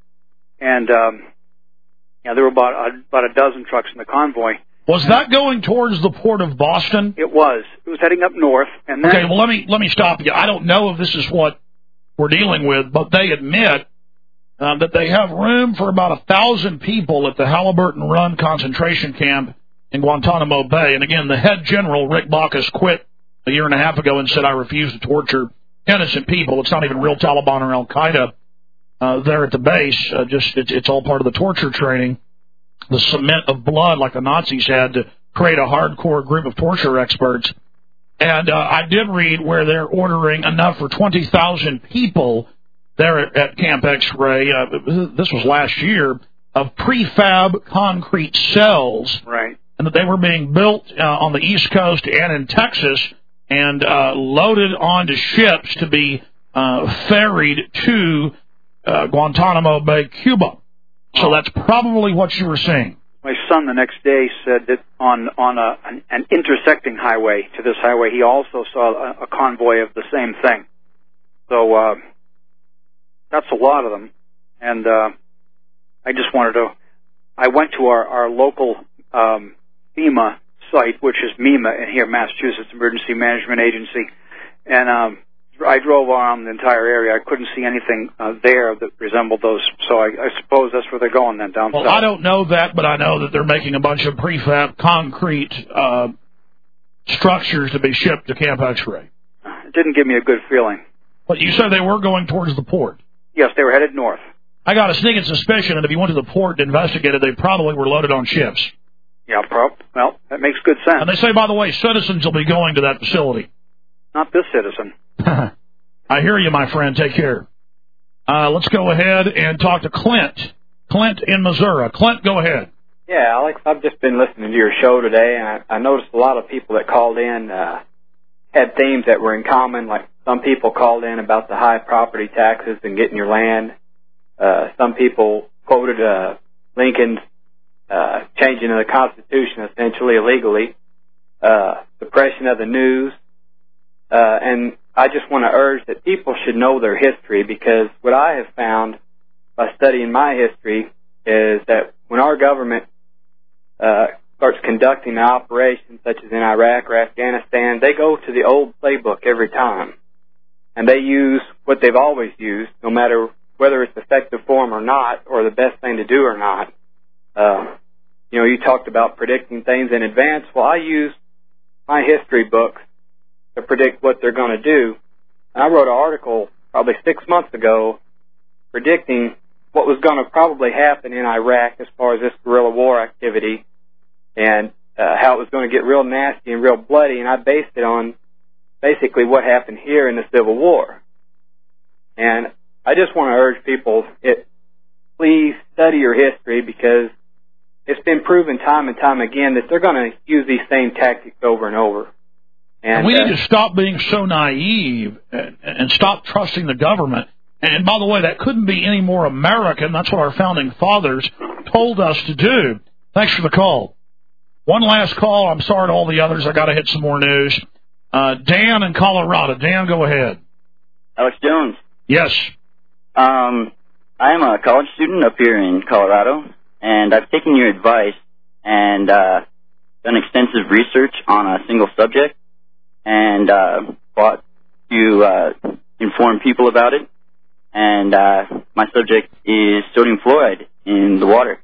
And um, yeah, there were about a, about a dozen trucks in the convoy. Was that going towards the port of Boston? It was. It was heading up north. And then, okay, well, let me let me stop you. I don't know if this is what we're dealing with, but they admit uh, that they have room for about a thousand people at the Halliburton Run concentration camp in Guantanamo Bay. And again, the head general, Rick Bacchus, quit a year and a half ago and said, I refuse to torture innocent people. It's not even real Taliban or Al-Qaeda uh, there at the base. Uh, just it's, it's all part of the torture training. The cement of blood like the Nazis had to create a hardcore group of torture experts. And uh, I did read where they're ordering enough for twenty thousand people there at, at Camp X-Ray, uh, this was last year, of prefab concrete cells. Right. And that they were being built uh, on the East Coast and in Texas and uh, loaded onto ships to be uh, ferried to uh, Guantanamo Bay, Cuba. So that's probably what you were seeing. My son the next day said that on on a, an, an intersecting highway to this highway, he also saw a, a convoy of the same thing. So uh, that's a lot of them. And uh, I just wanted to, I went to our, our local um, FEMA site, which is MEMA in here, Massachusetts Emergency Management Agency, and um, I drove around the entire area. I couldn't see anything uh, there that resembled those, so I, I suppose that's where they're going then, down well, south. I don't know that, but I know that they're making a bunch of prefab concrete uh, structures to be shipped to Camp X-Ray. It didn't give me a good feeling. But you said they were going towards the port. Yes, they were headed north. I got a sneaking suspicion that if you went to the port and investigated, they probably were loaded on ships. Yeah, prob- well, that makes good sense. And they say, by the way, citizens will be going to that facility. Not this citizen. I hear you, my friend. Take care. Uh, let's go ahead and talk to Clint. Clint in Missouri. Clint, go ahead. Yeah, Alex, I've just been listening to your show today, and I, I noticed a lot of people that called in uh, had themes that were in common. Like some people called in about the high property taxes and getting your land. Uh, some people quoted uh, Lincoln's uh, changing of the Constitution essentially illegally, uh, suppression of the news, uh, and I just want to urge that people should know their history, because what I have found by studying my history is that when our government uh, starts conducting operations such as in Iraq or Afghanistan, they go to the old playbook every time. And they use what they've always used, no matter whether it's effective for them or not, or the best thing to do or not. Uh, you know, you talked about predicting things in advance. Well, I use my history books to predict what they're going to do. And I wrote an article probably six months ago predicting what was going to probably happen in Iraq as far as this guerrilla war activity, and uh, how it was going to get real nasty and real bloody, and I based it on basically what happened here in the Civil War. And I just want to urge people, it, please study your history, because it's been proven time and time again that they're going to use these same tactics over and over. And, and we uh, need to stop being so naive and, and stop trusting the government. And by the way, that couldn't be any more American. That's what our founding fathers told us to do. Thanks for the call. One last call. I'm sorry to all the others. I got to hit some more news. Uh, Dan in Colorado. Dan, go ahead. Alex Jones. Yes. Um, I am a college student up here in Colorado, and I've taken your advice and uh, done extensive research on a single subject, and uh, fought to uh, inform people about it. And uh, my subject is sodium fluoride in the water.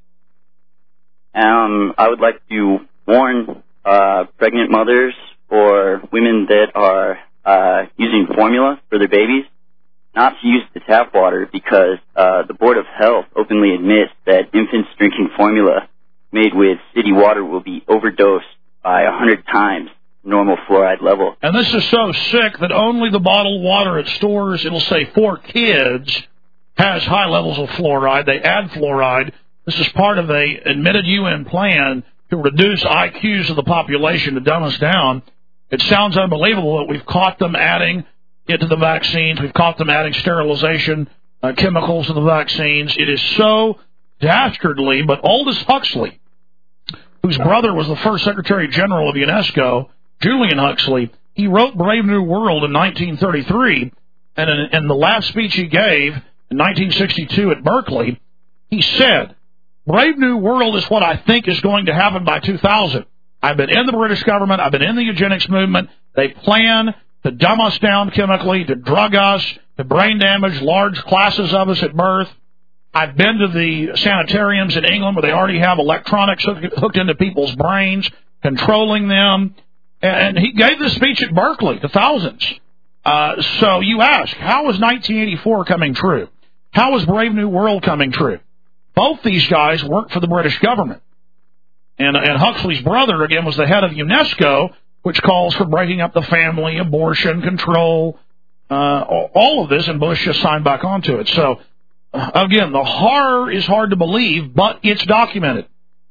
Um, I would like to warn uh, pregnant mothers or women that are uh, using formula for their babies not to use the tap water, because uh, the Board of Health openly admits that infants drinking formula made with city water will be overdosed by a hundred times normal fluoride level. And this is so sick that only the bottled water at stores, it'll say for kids, has high levels of fluoride. They add fluoride. This is part of a admitted U N plan to reduce I Qs of the population, to dumb us down. It sounds unbelievable that we've caught them adding it to the vaccines. We've caught them adding sterilization uh, chemicals to the vaccines. It is so dastardly. But Aldous Huxley, whose brother was the first Secretary General of UNESCO, Julian Huxley, he wrote Brave New World in nineteen thirty-three, and in, in the last speech he gave in nineteen sixty-two at Berkeley, he said, Brave New World is what I think is going to happen by two thousand. I've been in the British government. I've been in the eugenics movement. They plan to dumb us down chemically, to drug us, to brain damage large classes of us at birth. I've been to the sanitariums in England where they already have electronics hooked into people's brains, controlling them. And he gave this speech at Berkeley to thousands. Uh, so you ask, how is nineteen eighty-four coming true? How is Brave New World coming true? Both these guys work for the British government. And, and Huxley's brother, again, was the head of UNESCO, which calls for breaking up the family, abortion, control, uh, all of this, and Bush just signed back onto it. So, uh, again, the horror is hard to believe, but it's documented.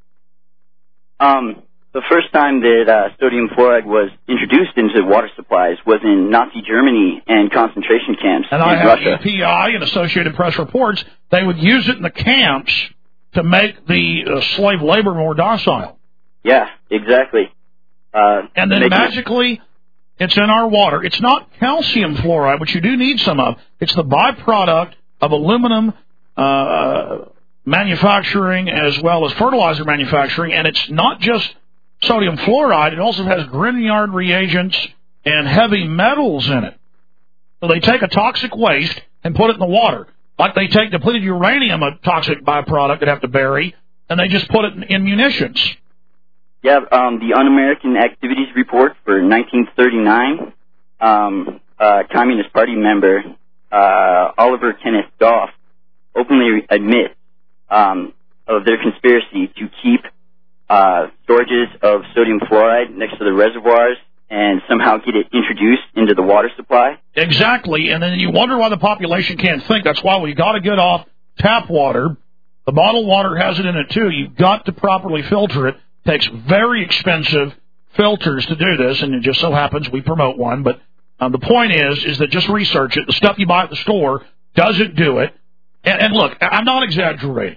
Um... The first time that uh, sodium fluoride was introduced into water supplies was in Nazi Germany and concentration camps and in I have Russia. A P I and Associated Press reports they would use it in the camps to make the uh, slave labor more docile. Yeah, exactly. Uh, and then magically, it... it's in our water. It's not calcium fluoride, which you do need some of. It's the byproduct of aluminum uh, manufacturing as well as fertilizer manufacturing, and it's not just sodium fluoride. It also has Grignard reagents and heavy metals in it. So they take a toxic waste and put it in the water. Like they take depleted uranium, a toxic byproduct they'd have to bury, and they just put it in, in munitions. Yeah, um, the Un-American Activities Report for nineteen thirty-nine, um, uh, Communist Party member uh, Oliver Kenneth Goff openly admits um, of their conspiracy to keep Uh, storages of sodium fluoride next to the reservoirs and somehow get it introduced into the water supply. Exactly, and then you wonder why the population can't think. That's why we got to get off tap water. The bottled water has it in it too. You've got to properly filter it. It takes very expensive filters to do this, and it just so happens we promote one. But um, the point is, is that just research it. The stuff you buy at the store doesn't do it. And, and look, I'm not exaggerating.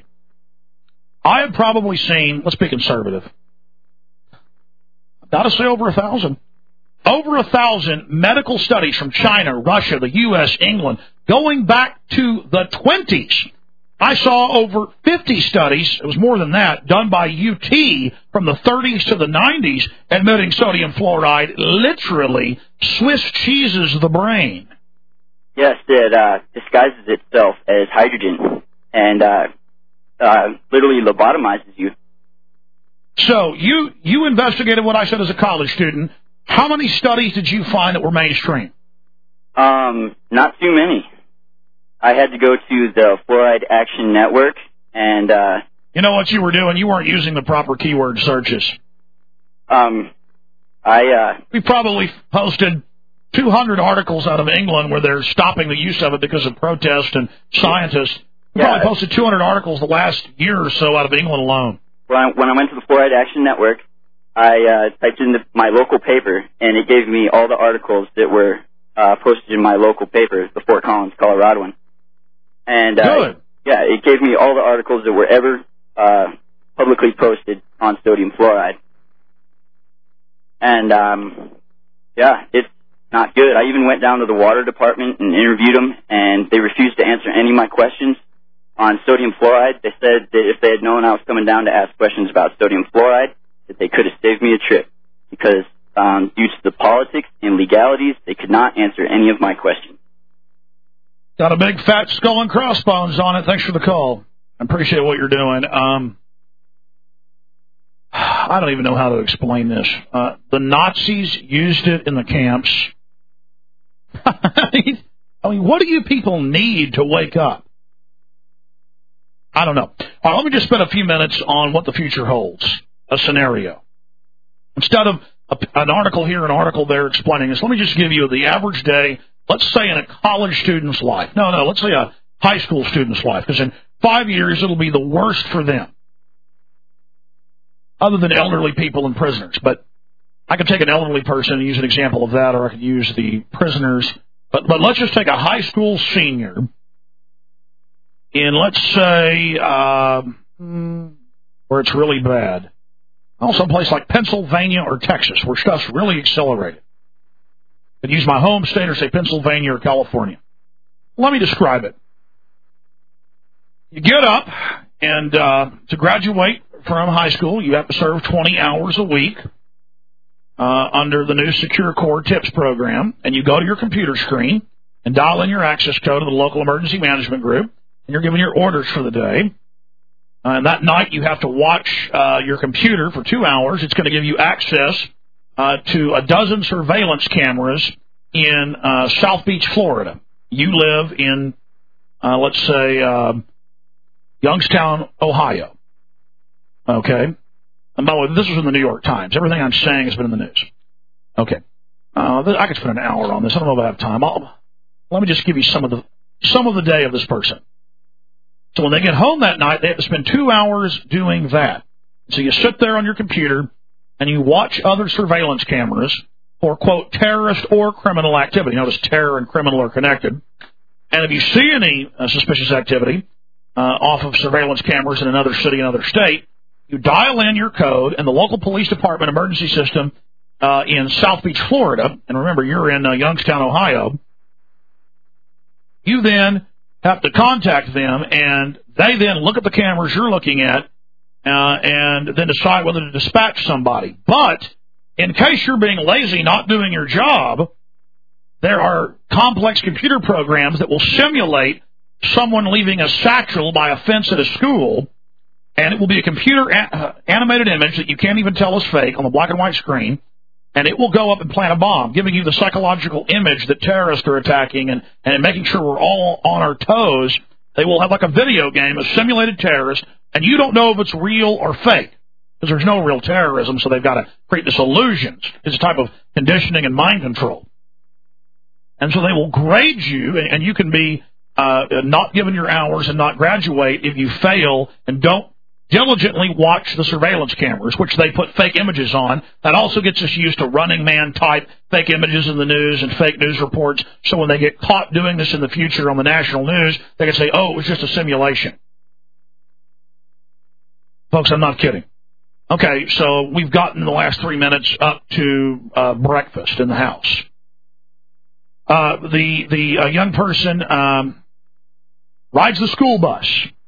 I have probably seen, let's be conservative, got to say over a thousand. Over a thousand medical studies from China, Russia, the U S, England, going back to the twenties. I saw over fifty studies, it was more than that, done by U T from the thirties to the nineties, admitting sodium fluoride literally Swiss cheeses the brain. Yes, it uh, disguises itself as hydrogen and uh, uh, literally lobotomizes you. So you you investigated what I said as a college student. How many studies did you find that were mainstream? Um, not too many. I had to go to the Fluoride Action Network, and uh, you know what you were doing? You weren't using the proper keyword searches. Um, I uh, we probably posted two hundred articles out of England where they're stopping the use of it because of protest and scientists. You yeah, probably posted two hundred articles the last year or so out of England alone. When I, when I went to the Fluoride Action Network, I uh, typed in the, my local paper, and it gave me all the articles that were uh, posted in my local paper, the Fort Collins, Coloradoan. And uh, Good. Yeah, it gave me all the articles that were ever uh, publicly posted on sodium fluoride. And, um, yeah, it's not good. I even went down to the water department and interviewed them, and they refused to answer any of my questions on sodium fluoride. They said that if they had known I was coming down to ask questions about sodium fluoride, that they could have saved me a trip, because um, due to the politics and legalities, they could not answer any of my questions. Got a big fat skull and crossbones on it. Thanks for the call. I appreciate what you're doing. Um, I don't even know how to explain this. Uh, the Nazis used it in the camps. I mean, I mean, what do you people need to wake up? I don't know. All right, let me just spend a few minutes on what the future holds, a scenario. Instead of a, an article here, an article there explaining this, let me just give you the average day, let's say in a college student's life. No, no, let's say a high school student's life, because in five years it'll be the worst for them, other than elderly people and prisoners. But I could take an elderly person and use an example of that, or I could use the prisoners. But, but let's just take a high school senior in, let's say, uh, where it's really bad. Oh, someplace like Pennsylvania or Texas, where stuff's really accelerated. I could use my home state or say Pennsylvania or California. Let me describe it. You get up, and uh, to graduate from high school, you have to serve twenty hours a week uh, under the new Secure Core TIPS program, and you go to your computer screen and dial in your access code to the local emergency management group, and you're given your orders for the day. Uh, and that night you have to watch uh, your computer for two hours. It's going to give you access uh, to a dozen surveillance cameras in uh, South Beach, Florida. You live in, uh, let's say, uh, Youngstown, Ohio. Okay? And by the way, this was in the New York Times. Everything I'm saying has been in the news. Okay. Uh, I could spend an hour on this. I don't know if I have time. I'll, let me just give you some of the some of the day of this person. So when they get home that night, they have to spend two hours doing that. So you sit there on your computer and you watch other surveillance cameras for, quote, terrorist or criminal activity. Notice terror and criminal are connected. And if you see any uh, suspicious activity uh, off of surveillance cameras in another city, another state, you dial in your code, and the local police department emergency system uh, in South Beach, Florida, and remember, you're in uh, Youngstown, Ohio, you then have to contact them, and they then look at the cameras you're looking at uh, and then decide whether to dispatch somebody. But in case you're being lazy, not doing your job, there are complex computer programs that will simulate someone leaving a satchel by a fence at a school, and it will be a computer a- animated image that you can't even tell is fake on the black and white screen, and it will go up and plant a bomb, giving you the psychological image that terrorists are attacking and, and making sure we're all on our toes. They will have like a video game of simulated terrorists, and you don't know if it's real or fake, because there's no real terrorism, so they've got to create this illusion. It's a type of conditioning and mind control. And so they will grade you, and, and you can be uh, not given your hours and not graduate if you fail and don't diligently watch the surveillance cameras, which they put fake images on. That also gets us used to Running Man type fake images in the news and fake news reports. So when they get caught doing this in the future on the national news, they can say, oh, it was just a simulation. Folks, I'm not kidding. Okay, so we've gotten in the last three minutes up to uh, breakfast in the house. Uh, the the uh, young person um, rides the school bus.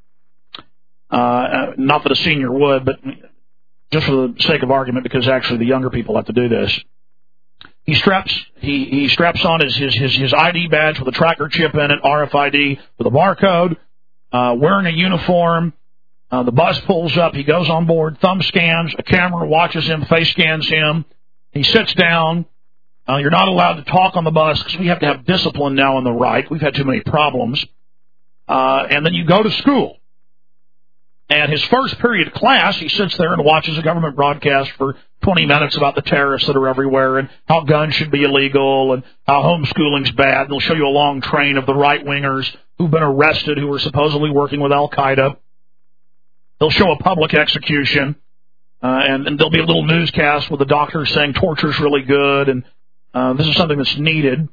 Uh, not that a senior would, but just for the sake of argument, because actually the younger people have to do this. He straps he, he straps on his, his his his I D badge with a tracker chip in it, R F I D with a barcode, uh, wearing a uniform. Uh, the bus pulls up. He goes on board. Thumb scans. A camera watches him. Face scans him. He sits down. Uh, you're not allowed to talk on the bus because we have to have discipline now on the right. We've had too many problems. Uh, and then you go to school. And his first period of class, he sits there and watches a government broadcast for twenty minutes about the terrorists that are everywhere and how guns should be illegal and how homeschooling's bad. And they'll show you a long train of the right-wingers who've been arrested who are supposedly working with Al-Qaeda. They'll show a public execution, uh, and, and there'll be a little newscast with the doctor saying torture's really good, and uh, this is something that's needed.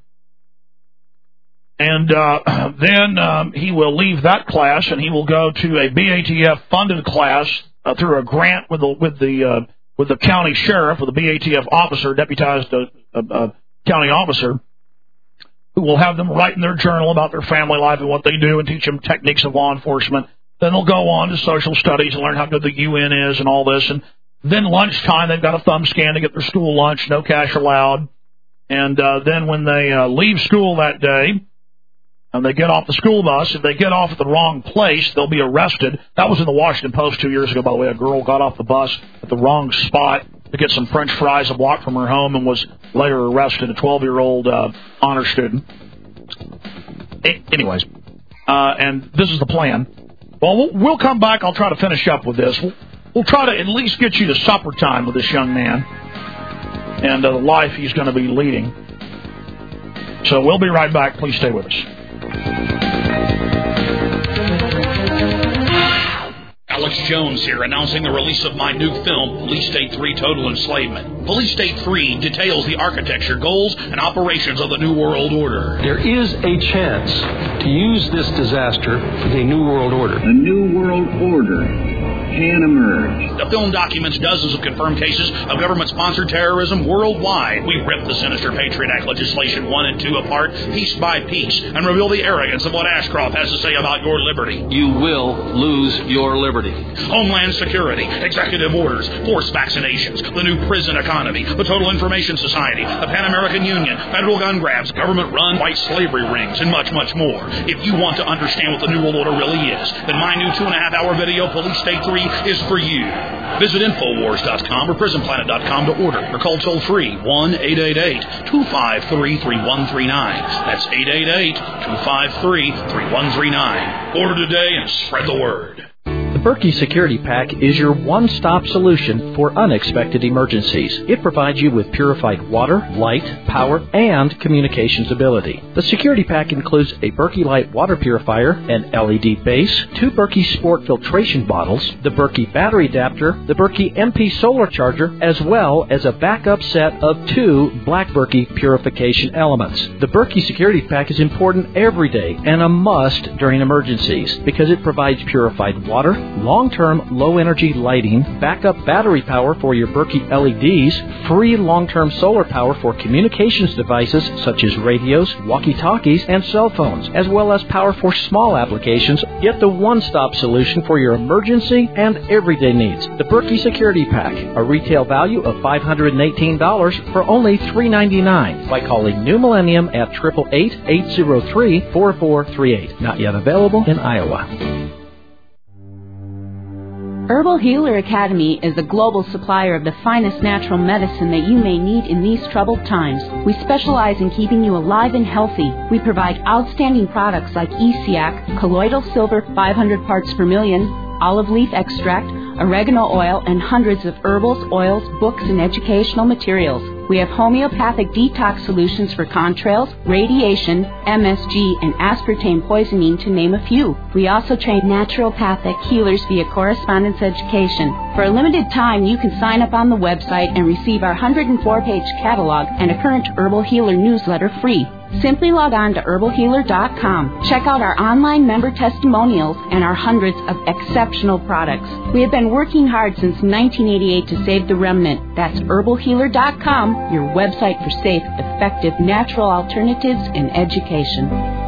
And uh, then um, he will leave that class, and he will go to a B A T F-funded class uh, through a grant with the with the uh, with the county sheriff, with the B A T F officer, deputized uh, uh, county officer, who will have them write in their journal about their family life and what they do, and teach them techniques of law enforcement. Then they'll go on to social studies and learn how good the U N is and all this. And then lunchtime, they've got a thumb scan to get their school lunch, no cash allowed. And uh, then when they uh, leave school that day, and they get off the school bus, if they get off at the wrong place, they'll be arrested. That was in the Washington Post two years ago, by the way. A girl got off the bus at the wrong spot to get some French fries a block from her home and was later arrested, a twelve-year-old uh, honor student. A- anyways, uh, and this is the plan. Well, well, we'll come back. I'll try to finish up with this. We'll, we'll try to at least get you to supper time with this young man and uh, the life he's going to be leading. So we'll be right back. Please stay with us. Alex Jones here, announcing the release of my new film, Police State three Total Enslavement. Police State three details the architecture, goals, and operations of the New World Order. There is a chance to use this disaster for the New World Order. A New World Order can emerge. The film documents dozens of confirmed cases of government-sponsored terrorism worldwide. We rip the sinister Patriot Act legislation one and two apart, piece by piece, and reveal the arrogance of what Ashcroft has to say about your liberty. You will lose your liberty. Homeland Security, executive orders, forced vaccinations, the new prison economy, the Total Information Society, the Pan American Union, federal gun grabs, government-run white slavery rings, and much, much more. If you want to understand what the New World Order really is, then my new two-and-a-half-hour video, Police State three, is for you. Visit Infowars dot com or Prison Planet dot com to order, or call toll-free one eight eight eight, two five three, three one three nine. That's eight eight eight, two five three, three one three nine. Order today and spread the word. The Berkey Security Pack is your one-stop solution for unexpected emergencies. It provides you with purified water, light, power, and communications ability. The Security Pack includes a Berkey Light water purifier, an L E D base, two Berkey Sport filtration bottles, the Berkey battery adapter, the Berkey M P solar charger, as well as a backup set of two Black Berkey purification elements. The Berkey Security Pack is important every day and a must during emergencies because it provides purified water, long-term low-energy lighting, backup battery power for your Berkey L E Ds, free long-term solar power for communications devices such as radios, walkie-talkies, and cell phones, as well as power for small applications, yet the one-stop solution for your emergency and everyday needs. The Berkey Security Pack, a retail value of five hundred eighteen dollars for only three hundred ninety-nine dollars by calling New Millennium at eight eight eight, eight zero three, four four three eight. Not yet available in Iowa. Herbal Healer Academy is a global supplier of the finest natural medicine that you may need in these troubled times. We specialize in keeping you alive and healthy. We provide outstanding products like E C A C, colloidal silver five hundred parts per million, olive leaf extract, oregano oil, and hundreds of herbals, oils, books, and educational materials. We have homeopathic detox solutions for contrails, radiation, M S G, and aspartame poisoning, to name a few. We also train naturopathic healers via correspondence education. For a limited time, you can sign up on the website and receive our one hundred four page catalog and a current Herbal Healer newsletter free. Simply log on to herbal healer dot com. Check out our online member testimonials and our hundreds of exceptional products. We have been working hard since nineteen eighty-eight to save the remnant. That's herbal healer dot com, your website for safe, effective, natural alternatives in education.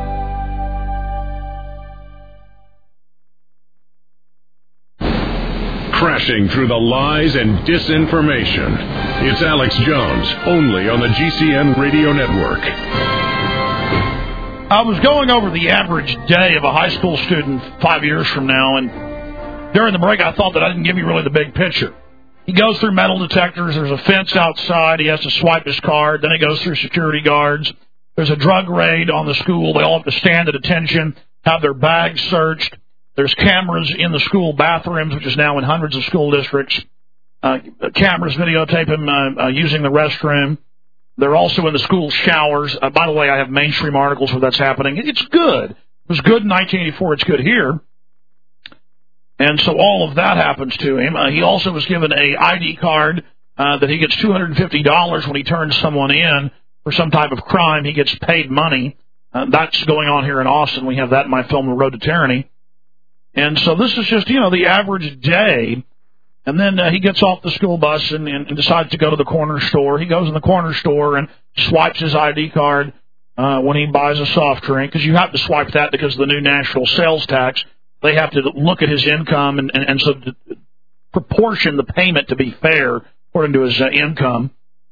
Crashing through the lies and disinformation. It's Alex Jones, only on the G C N Radio Network. I was going over the average day of a high school student five years from now, and during the break I thought that I didn't give you really the big picture. He goes through metal detectors. There's a fence outside. He has to swipe his card. Then he goes through security guards. There's a drug raid on the school. They all have to stand at attention, have their bags searched. There's cameras in the school bathrooms, which is now in hundreds of school districts. Uh, cameras videotape him uh, uh, using the restroom. They're also in the school showers. Uh, by the way, I have mainstream articles where that's happening. It's good. It was good in nineteen eighty-four. It's good here. And so all of that happens to him. Uh, he also was given a I D card uh, that he gets two hundred fifty dollars when he turns someone in for some type of crime. He gets paid money. Uh, that's going on here in Austin. We have that in my film, The Road to Tyranny. And so this is just, you know, the average day. And then uh, he gets off the school bus and, and, and decides to go to the corner store. He goes in the corner store and swipes his I D card uh, when he buys a soft drink, because you have to swipe that because of the new national sales tax. They have to look at his income and, and, and so to proportion the payment to be fair according to his uh, income.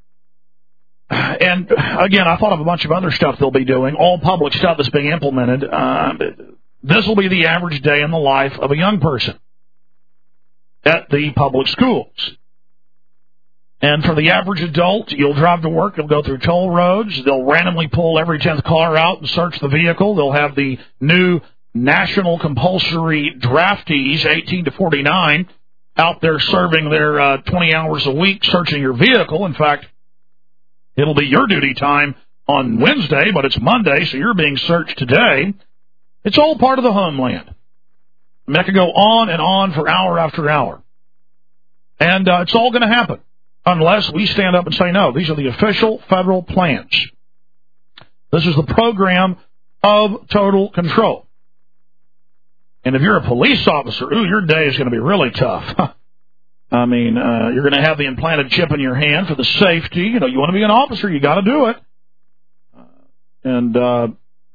And, again, I thought of a bunch of other stuff they'll be doing, all public stuff that's being implemented. Uh, this will be the average day in the life of a young person at the public schools. And for the average adult, you'll drive to work, you'll go through toll roads, they'll randomly pull every tenth car out and search the vehicle. They'll have the new national compulsory draftees, eighteen to forty-nine, out there serving their uh, twenty hours a week searching your vehicle. In fact, it'll be your duty time on Wednesday, but it's Monday, so you're being searched today. It's all part of the homeland. I mean, I could go on and on for hour after hour. And uh, it's all going to happen unless we stand up and say, no, these are the official federal plans. This is the program of total control. And if you're a police officer, ooh, your day is going to be really tough. I mean, uh, you're going to have the implanted chip in your hand for the safety. You know, you want to be an officer, you got to do it. Uh, and uh,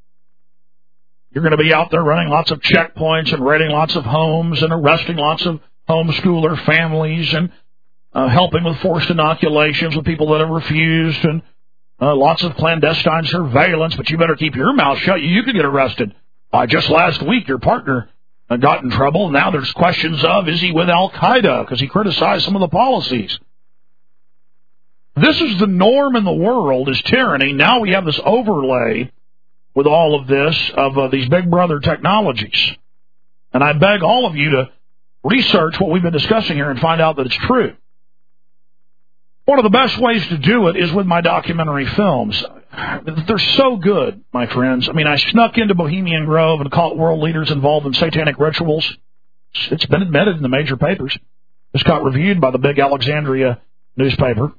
you're going to be out there running lots of checkpoints and raiding lots of homes and arresting lots of homeschooler families and uh, helping with forced inoculations with people that have refused and uh, lots of clandestine surveillance. But you better keep your mouth shut. You could get arrested. Uh, just last week, your partner uh, got in trouble. Now there's questions of, is he with Al-Qaeda? Because he criticized some of the policies. This is the norm in the world, is tyranny. Now we have this overlay with all of this of uh, these big brother technologies. And I beg all of you to research what we've been discussing here and find out that it's true. One of the best ways to do it is with my documentary films. They're so good, my friends. I mean, I snuck into Bohemian Grove and caught world leaders involved in satanic rituals. It's been admitted in the major papers. It's got reviewed by the big Alexandria newspaper.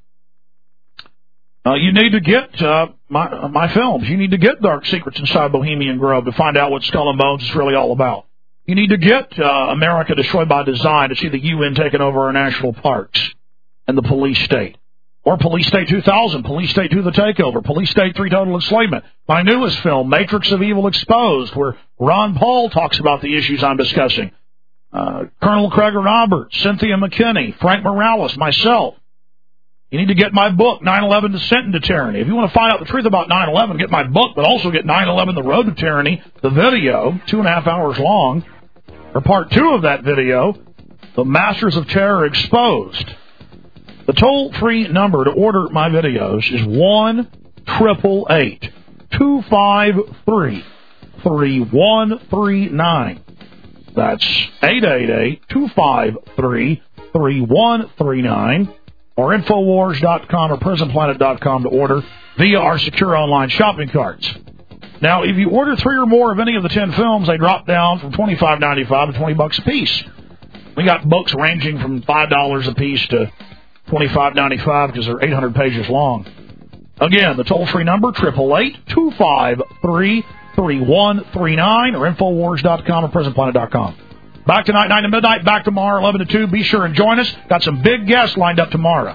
Uh, you need to get uh, my, my films. You need to get Dark Secrets Inside Bohemian Grove to find out what Skull and Bones is really all about. You need to get uh, America Destroyed by Design to see the U N taking over our national parks and the police state. Or Police State two thousand, Police State two The Takeover, Police State three Total Enslavement. My newest film, Matrix of Evil Exposed, where Ron Paul talks about the issues I'm discussing. Uh, Colonel Craig Roberts, Cynthia McKinney, Frank Morales, myself. You need to get my book, nine eleven Descent into Tyranny. If you want to find out the truth about nine eleven, get my book, but also get nine eleven The Road to Tyranny, the video, two and a half hours long, or part two of that video, The Masters of Terror Exposed. The toll-free number to order my videos is one eight eight eight, two five three, three one three nine. That's eight eight eight, two five three, three one three nine. Or Infowars dot com or Prison Planet dot com to order via our secure online shopping carts. Now, if you order three or more of any of the ten films, they drop down from twenty-five ninety-five to twenty bucks a piece. We got books ranging from five dollars a piece to twenty-five ninety-five because they're eight hundred pages long. Again, the toll-free number, eight eight eight, two five three, three one three nine, or Infowars dot com or Prison Planet dot com. Back tonight, nine to midnight, back tomorrow, eleven to two. Be sure and join us. Got some big guests lined up tomorrow.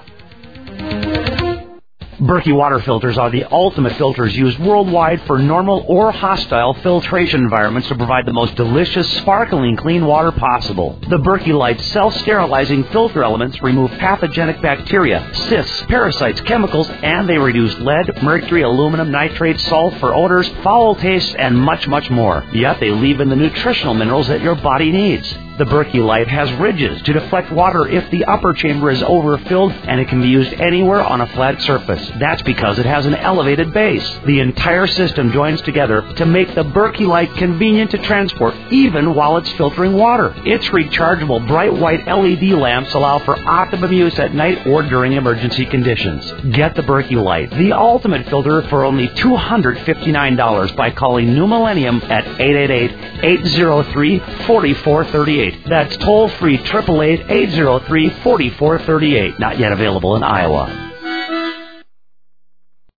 Berkey water filters are the ultimate filters used worldwide for normal or hostile filtration environments to provide the most delicious, sparkling clean water possible. The Berkey Light self-sterilizing filter elements remove pathogenic bacteria, cysts, parasites, chemicals, and they reduce lead, mercury, aluminum, nitrates, sulfur, odors, foul tastes, and much, much more. Yet they leave in the nutritional minerals that your body needs. The Berkey Light has ridges to deflect water if the upper chamber is overfilled, and it can be used anywhere on a flat surface. That's because it has an elevated base. The entire system joins together to make the Berkey Light convenient to transport, even while it's filtering water. Its rechargeable bright white L E D lamps allow for optimum use at night or during emergency conditions. Get the Berkey Light, the ultimate filter, for only two hundred fifty-nine dollars by calling New Millennium at eight eight eight, eight zero three, four four three eight. That's toll-free, eight eight eight, eight zero three, four four three eight. Not yet available in Iowa.